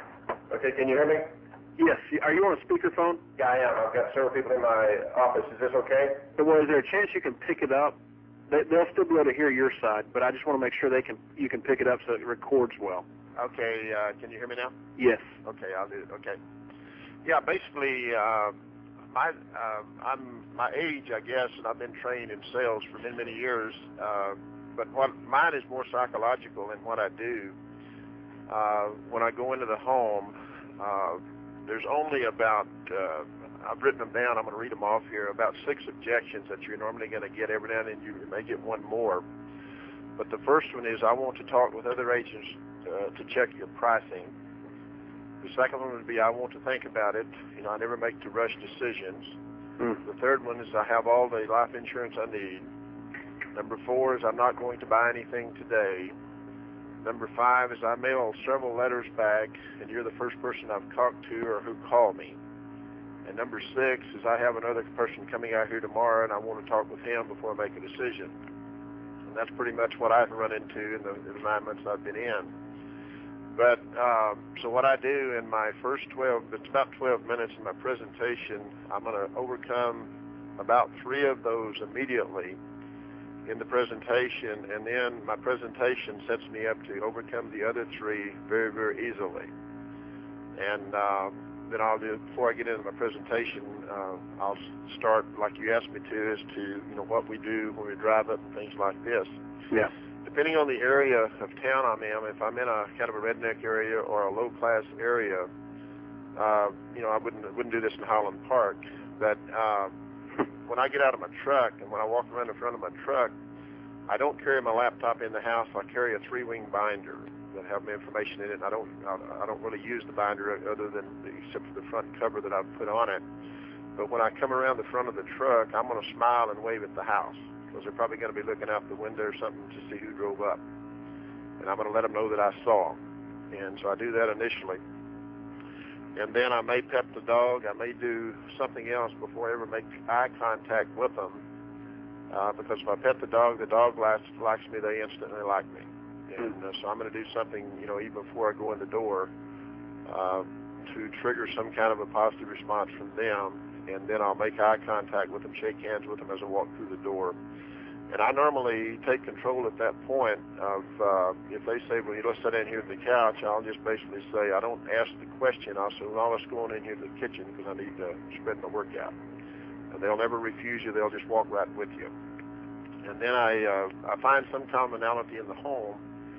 Okay, can you hear me? Yes. Are you on a speakerphone? Yeah, I am. I've got several people in my office. Is this okay? Well, is there a chance you can pick it up? They, they'll still be able to hear your side, but I just want to make sure they can you can pick it up so it records well. Okay, uh, can you hear me now? Yes. Okay, I'll do it. Okay. Yeah, basically, uh, my uh, I'm my age, I guess, and I've been trained in sales for many many years. Uh, but what mine is more psychological in what I do. Uh, when I go into the home, uh, there's only about uh, I've written them down. I'm going to read them off here. About six objections that you're normally going to get. Every now and then you may get one more. But the first one is I want to talk with other agents uh, to check your pricing. The second one would be I want to think about it. You know, I never make to rush decisions. Mm. The third one is I have all the life insurance I need. Number four is I'm not going to buy anything today. Number five is I mail several letters back, and you're the first person I've talked to or who called me. And number six is I have another person coming out here tomorrow, and I want to talk with him before I make a decision. And that's pretty much what I've run into in the, in the nine months I've been in. But um, so what I do in my first twelve, it's about twelve minutes in my presentation, I'm going to overcome about three of those immediately in the presentation, and then my presentation sets me up to overcome the other three very, very easily. And uh, then I'll do, before I get into my presentation, uh, I'll start, like you asked me to, as to, you know, what we do when we drive up and things like this. Yeah. Depending on the area of town I'm in, if I'm in a kind of a redneck area or a low-class area, uh, you know, I wouldn't wouldn't do this in Highland Park, but uh, when I get out of my truck and when I walk around the front of my truck, I don't carry my laptop in the house. I carry a three-wing binder that have my information in it. And I don't I don't really use the binder other than the, except for the front cover that I've put on it. But when I come around the front of the truck, I'm going to smile and wave at the house because they're probably going to be looking out the window or something to see who drove up. And I'm going to let them know that I saw. And so I do that initially. And then I may pet the dog. I may do something else before I ever make eye contact with them. Uh, because if I pet the dog, the dog likes, likes me, they instantly like me. And uh, so I'm going to do something, you know, even before I go in the door uh, to trigger some kind of a positive response from them. And then I'll make eye contact with them, shake hands with them as I walk through the door. And I normally take control at that point of, uh, if they say, well, you let's sit in here on the couch, I'll just basically say, I don't ask the question. I'll say, well, let's go on in here to the kitchen because I need to spread my workout. And they'll never refuse you. They'll just walk right with you. And then I, uh, I find some commonality in the home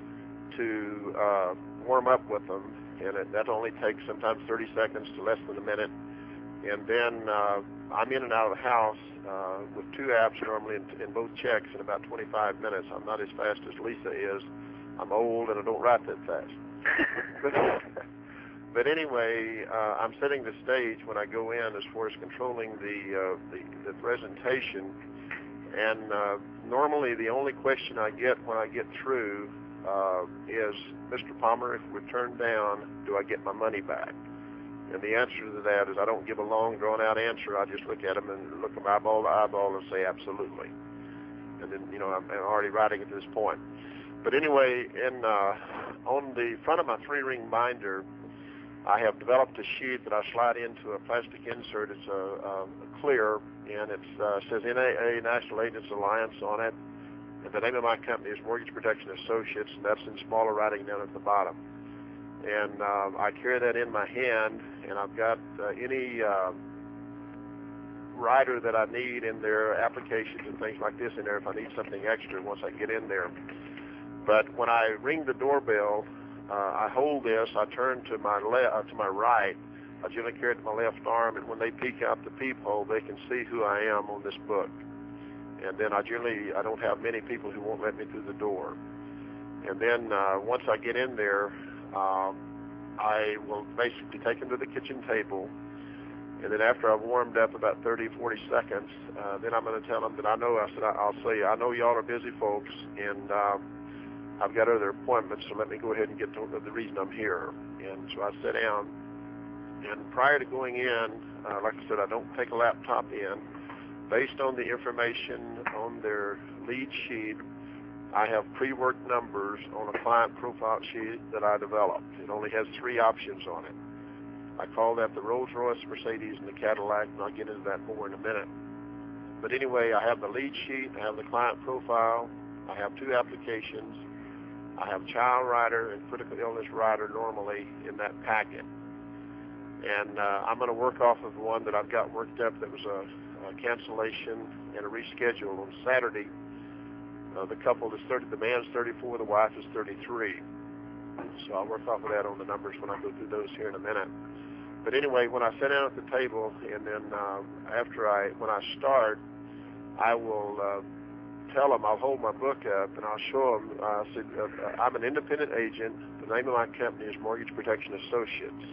to uh, warm up with them. And it, that only takes sometimes thirty seconds to less than a minute. And then uh, I'm in and out of the house uh, with two apps normally in, in both checks in about twenty-five minutes. I'm not as fast as Lisa is. I'm old and I don't write that fast. but, but anyway, uh, I'm setting the stage when I go in as far as controlling the, uh, the, the presentation. And uh, normally the only question I get when I get through uh, is, Mister Palmer, if we're turned down, do I get my money back? And the answer to that is I don't give a long, drawn-out answer. I just look at them and look them eyeball to eyeball and say absolutely. And then, you know, I'm, I'm already writing at this point. But anyway, in uh, on the front of my three-ring binder, I have developed a sheet that I slide into a plastic insert. It's a, a clear, and it uh, says N A A, National Agents Alliance, on it. And the name of my company is Mortgage Protection Associates, and that's in smaller writing down at the bottom. And uh, I carry that in my hand, and I've got uh, any uh, rider that I need in their applications and things like this in there if I need something extra once I get in there. But when I ring the doorbell, uh, I hold this, I turn to my left, uh, to my right. I generally carry it to my left arm, and when they peek out the peephole, they can see who I am on this book. And then I generally, I don't have many people who won't let me through the door. And then uh, once I get in there, uh, I will basically take them to the kitchen table. And then after I've warmed up about thirty, forty seconds, uh, then I'm going to tell them that I know, I said, I'll say, I know y'all are busy folks, and uh, I've got other appointments, so let me go ahead and get to the reason I'm here. And so I sit down, and prior to going in, uh, like I said, I don't take a laptop in. Based on the information on their lead sheet, I have pre-worked numbers on a client profile sheet that I developed. It only has three options on it. I call that the Rolls-Royce, Mercedes, and the Cadillac, and I'll get into that more in a minute. But anyway, I have the lead sheet, I have the client profile, I have two applications, I have child rider and critical illness rider normally in that packet. And uh, I'm going to work off of one that I've got worked up that was a, a cancellation and a reschedule on Saturday. Uh, the couple is thirty, the man's thirty-four, the wife is thirty-three. So I'll work off of that on the numbers when I go through those here in a minute. But anyway, when I sit down at the table, and then uh, after I, when I start, I will uh, tell them, I'll hold my book up, and I'll show them, uh, say, uh, I'm an independent agent. The name of my company is Mortgage Protection Associates.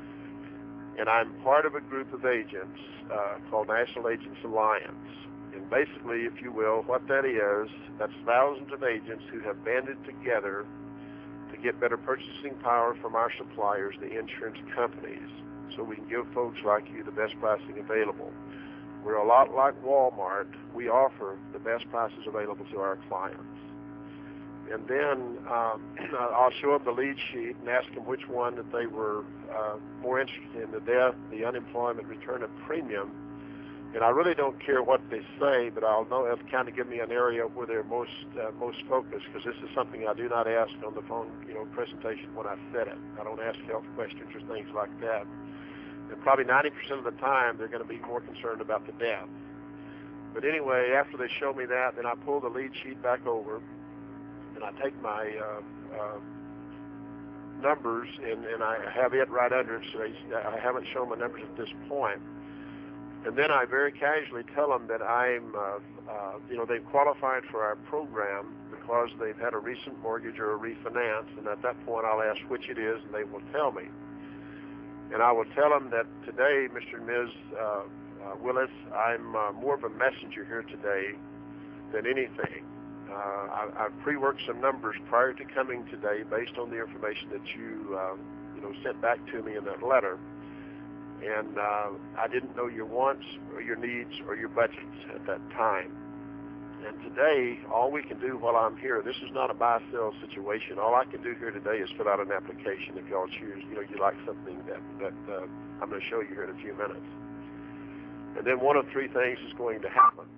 And I'm part of a group of agents uh, called National Agents Alliance. And basically, if you will, what that is, that's thousands of agents who have banded together to get better purchasing power from our suppliers, the insurance companies, so we can give folks like you the best pricing available. We're a lot like Walmart. We offer the best prices available to our clients. And then um, I'll show them the lead sheet and ask them which one that they were uh, more interested in, the death, the unemployment, return of premium. And I really don't care what they say, but I'll know it'll kind of give me an area where they're most uh, most focused, because this is something I do not ask on the phone, you know, presentation when I set it. I don't ask health questions or things like that. And probably ninety percent of the time, they're going to be more concerned about the death. But anyway, after they show me that, then I pull the lead sheet back over, and I take my uh, uh, numbers, and, and I have it right under it, so I haven't shown my numbers at this point. And then I very casually tell them that I'm, uh, uh, you know, they've qualified for our program because they've had a recent mortgage or a refinance, and at that point I'll ask which it is, and they will tell me. And I will tell them that today, Mister and Miz Uh, uh, Willis, I'm uh, more of a messenger here today than anything. Uh, I, I've pre-worked some numbers prior to coming today based on the information that you, uh, you know, sent back to me in that letter. And uh, I didn't know your wants or your needs or your budgets at that time. And today, all we can do while I'm here, this is not a buy-sell situation. All I can do here today is fill out an application if y'all choose, you know, you like something that, that uh, I'm going to show you here in a few minutes. And then one of three things is going to happen.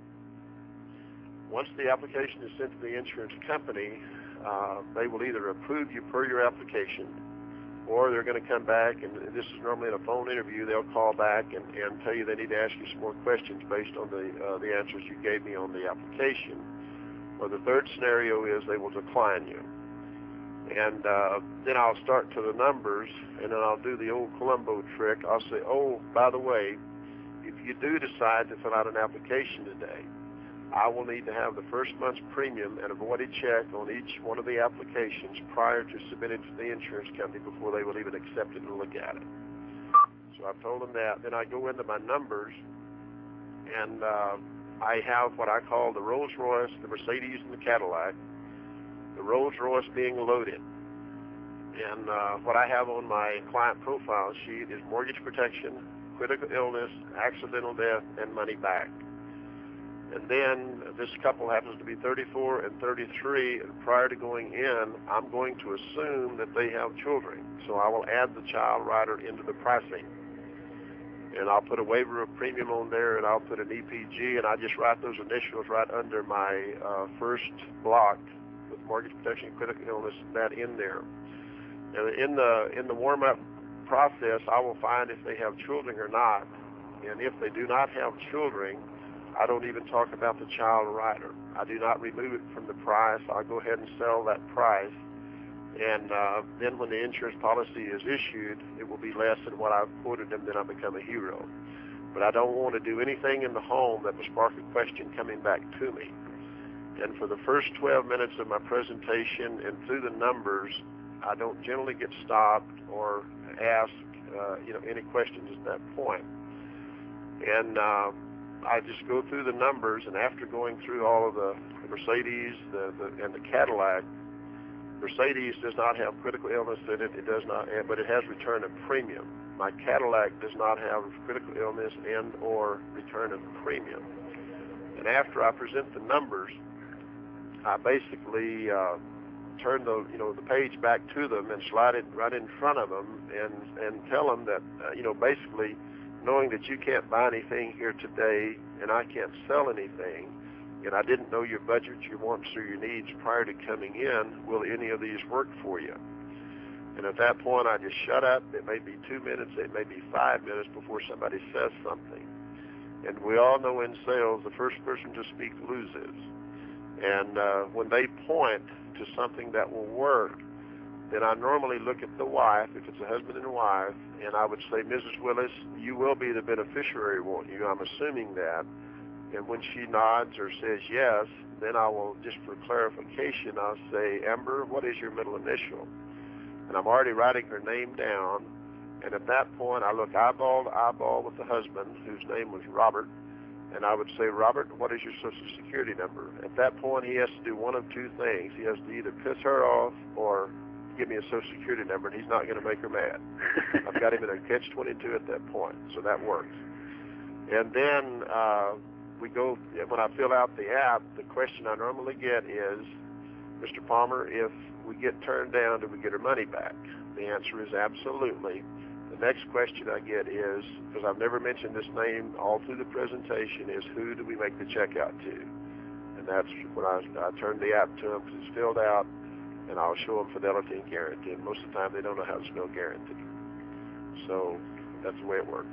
Once the application is sent to the insurance company, uh, they will either approve you per your application, or they're going to come back, and this is normally in a phone interview, they'll call back and, and tell you they need to ask you some more questions based on the uh, the answers you gave me on the application. Or the third scenario is they will decline you. And uh, then I'll start to the numbers, and then I'll do the old Columbo trick. I'll say, oh, by the way, if you do decide to fill out an application today, I will need to have the first month's premium and a voided check on each one of the applications prior to submitting to the insurance company before they will even accept it and look at it. So I've told them that. Then I go into my numbers, and uh, I have what I call the Rolls Royce, the Mercedes, and the Cadillac. The Rolls Royce being loaded. And uh, what I have on my client profile sheet is mortgage protection, critical illness, accidental death, and money back. And then this couple happens to be thirty-four and thirty-three, and prior to going in, I'm going to assume that they have children. So I will add the child rider into the pricing. And I'll put a waiver of premium on there, and I'll put an E P G, and I just write those initials right under my uh, first block with mortgage protection, critical illness, that in there. And in the in the warm-up process, I will find if they have children or not. And if they do not have children, I don't even talk about the child rider. I do not remove it from the price. I'll go ahead and sell that price. And uh, then when the insurance policy is issued, it will be less than what I've quoted them, then I become a hero. But I don't want to do anything in the home that will spark a question coming back to me. And for the first twelve minutes of my presentation and through the numbers, I don't generally get stopped or ask uh, you know, any questions at that point. And uh, I just go through the numbers, and after going through all of the, the Mercedes the, the, and the Cadillac, Mercedes does not have critical illness in it, it does not, but it has return of premium. My Cadillac does not have critical illness and or return of premium. And after I present the numbers, I basically uh, turn the you know the page back to them and slide it right in front of them and and tell them that uh, you know basically knowing that you can't buy anything here today and I can't sell anything, and I didn't know your budget, your wants, or your needs prior to coming in, will any of these work for you? And at that point, I just shut up. It may be two minutes, it may be five minutes before somebody says something. And we all know in sales, the first person to speak loses. And uh, when they point to something that will work, then I normally look at the wife, if it's a husband and wife, and I would say, Missus Willis, you will be the beneficiary, won't you? I'm assuming that. And when she nods or says yes, then I will, just for clarification, I'll say, Amber, what is your middle initial? And I'm already writing her name down. And at that point, I look eyeball to eyeball with the husband, whose name was Robert. And I would say, Robert, what is your Social Security number? At that point, he has to do one of two things. He has to either piss her off or give me a Social Security number, and he's not going to make her mad. I've got him in a catch twenty-two at that point, so that works. And then uh, we go, when I fill out the app, the question I normally get is, Mister Palmer, if we get turned down, do we get our money back? The answer is absolutely. The next question I get is, because I've never mentioned this name all through the presentation, is who do we make the check out to? And that's when I, I turn the app to them, because it's filled out, and I'll show them fidelity and guarantee. And most of the time, they don't know how to spell guarantee. So that's the way it works.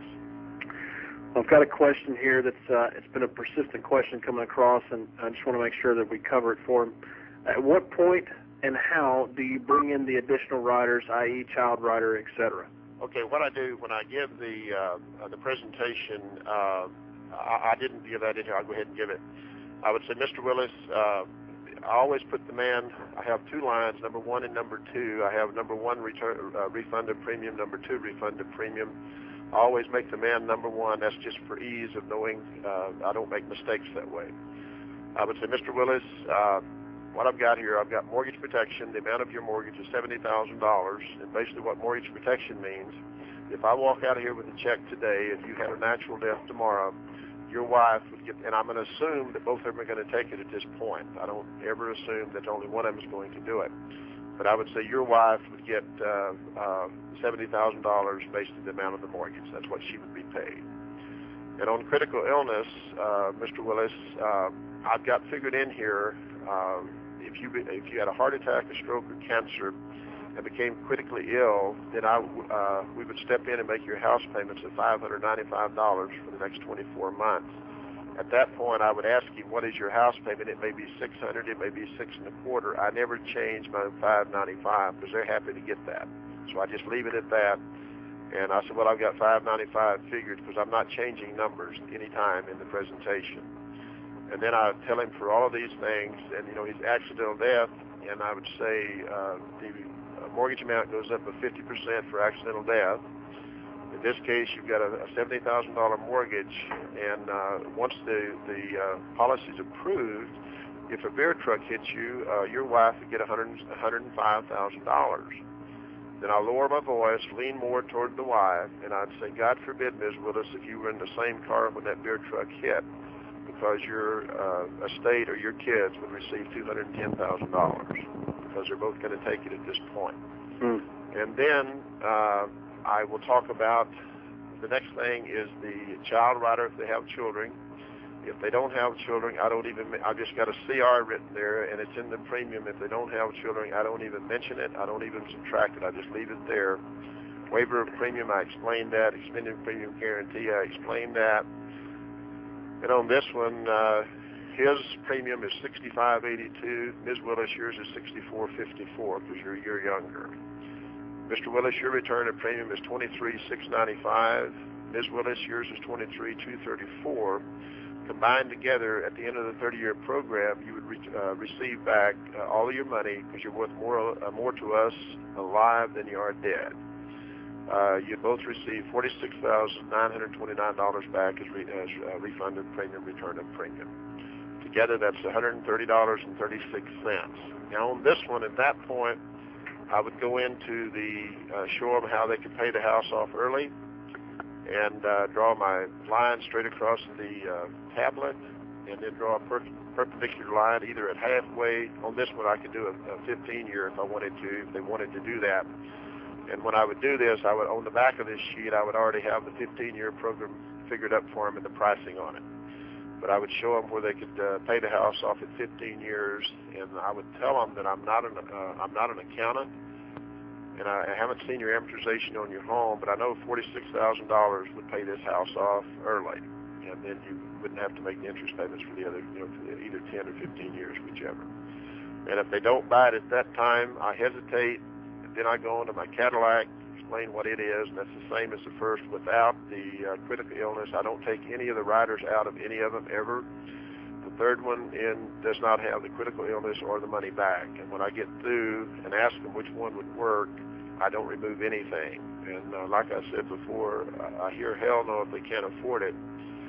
Well, I've got a question here that's uh, it's been a persistent question coming across, and I just want to make sure that we cover it for him. At what point and how do you bring in the additional riders, that is, child rider, et cetera? Okay, what I do when I give the uh, uh, the presentation, uh, I, I didn't give that in here. I'll go ahead and give it. I would say, Mister Willis, uh, I always put the man. I have two lines, number one and number two. I have number one return uh, refunded premium, number two refunded premium. I always make the man number one. That's just for ease of knowing uh, I don't make mistakes that way. I would say, Mister Willis, uh, what I've got here, I've got mortgage protection. The amount of your mortgage is seventy thousand dollars, and basically what mortgage protection means, if I walk out of here with a check today, if you had a natural death tomorrow, your wife would get, and I'm going to assume that both of them are going to take it at this point. I don't ever assume that only one of them is going to do it. But I would say your wife would get uh, uh, seventy thousand dollars based on the amount of the mortgage. That's what she would be paid. And on critical illness, uh, Mister Willis, uh, I've got figured in here, uh, if you if you had a heart attack, a stroke, or cancer, and became critically ill, then I, uh, we would step in and make your house payments of five hundred ninety-five dollars for the next twenty-four months. At that point, I would ask you, what is your house payment? It may be six hundred dollars, it may be six and a quarter. I never change my five ninety-five because they're happy to get that. So I just leave it at that. And I said, well, I've got five ninety-five figured because I'm not changing numbers any time in the presentation. And then I tell him for all of these things, and you know, he's accidental death, and I would say uh, the mortgage amount goes up by fifty percent for accidental death. And this case, you've got a, a seventy thousand dollar mortgage, and uh, once the the uh, policy is approved, if a beer truck hits you, uh, your wife would get one hundred one hundred five thousand dollars. Then I'll lower my voice, lean more toward the wife, and I'd say, God forbid, Miz Willis, if you were in the same car when that beer truck hit, because your uh, estate or your kids would receive two hundred ten thousand dollars, because they're both going to take it at this point. Hmm. And then uh, I will talk about the next thing is the child rider if they have children. If they don't have children, I don't even, I just got a C R written there, and it's in the premium. If they don't have children, I don't even mention it. I don't even subtract it. I just leave it there. Waiver of premium, I explained that. Extended premium guarantee, I explained that. And on this one, uh, his premium is sixty-five eighty-two. Miz Willis, yours is sixty-four fifty-four because you're a year younger. Mister Willis, your return of premium is twenty-three six ninety-five. Miz Willis, yours is twenty-three two thirty-four. Combined together, at the end of the thirty-year program, you would re uh, receive back uh, all of your money because you're worth more uh, more to us alive than you are dead. Uh, you both receive forty-six thousand nine hundred twenty-nine dollars back as, re as uh, refunded premium, return of premium. Together, that's one hundred thirty dollars and thirty-six cents. Now, on this one, at that point, I would go into the uh, show them how they can pay the house off early, and uh, draw my line straight across the uh, tablet, and then draw a per perpendicular line either at halfway. On this one, I could do a, a fifteen year if I wanted to, if they wanted to do that. And when I would do this, I would, on the back of this sheet, I would already have the fifteen year program figured up for them and the pricing on it. But I would show them where they could uh, pay the house off at fifteen years, and I would tell them that I'm not an uh, I'm not an accountant, and I haven't seen your amortization on your home, but I know forty-six thousand dollars would pay this house off early, and then you wouldn't have to make the interest payments for the other, you know, for either ten or fifteen years, whichever. And if they don't buy it at that time, I hesitate, and then I go into my Cadillac, explain what it is, and that's the same as the first without the uh, critical illness. I don't take any of the riders out of any of them ever. The third one in does not have the critical illness or the money back. And when I get through and ask them which one would work, I don't remove anything. And uh, like I said before, I, I hear hell no if they can't afford it.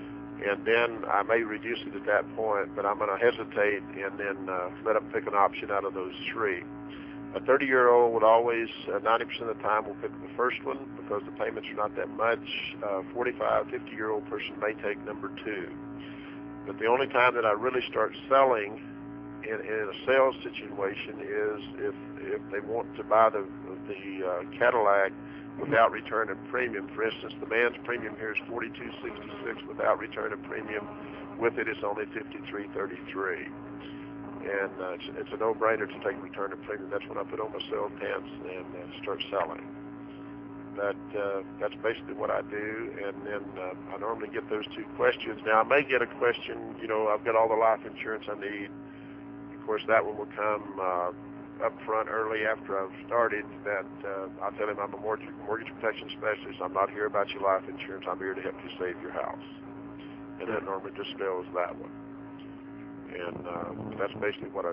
And then I may reduce it at that point, but I'm going to hesitate and then uh, let them pick an option out of those three. A thirty-year-old would always, uh, ninety percent of the time, will pick the first one because the payments are not that much. Uh, forty-five, fifty-year-old person may take number two. But the only time that I really start selling in, in a sales situation is if if they want to buy the the uh, Cadillac without return of premium. For instance, the man's premium here is forty-two sixty-six without return of premium. With it, it's only fifty-three thirty-three. And uh, it's, it's a no-brainer to take return of premium. That's when I put on my sales pants and uh, start selling. That uh, that's basically what I do, and then uh, I normally get those two questions. Now I may get a question, you know, I've got all the life insurance I need. Of course, that one will come uh, up front early after I've started. That uh, I'll tell him I'm a mortgage, mortgage protection specialist. I'm not here about your life insurance. I'm here to help you save your house, and that normally dispels that one. And uh, that's basically what I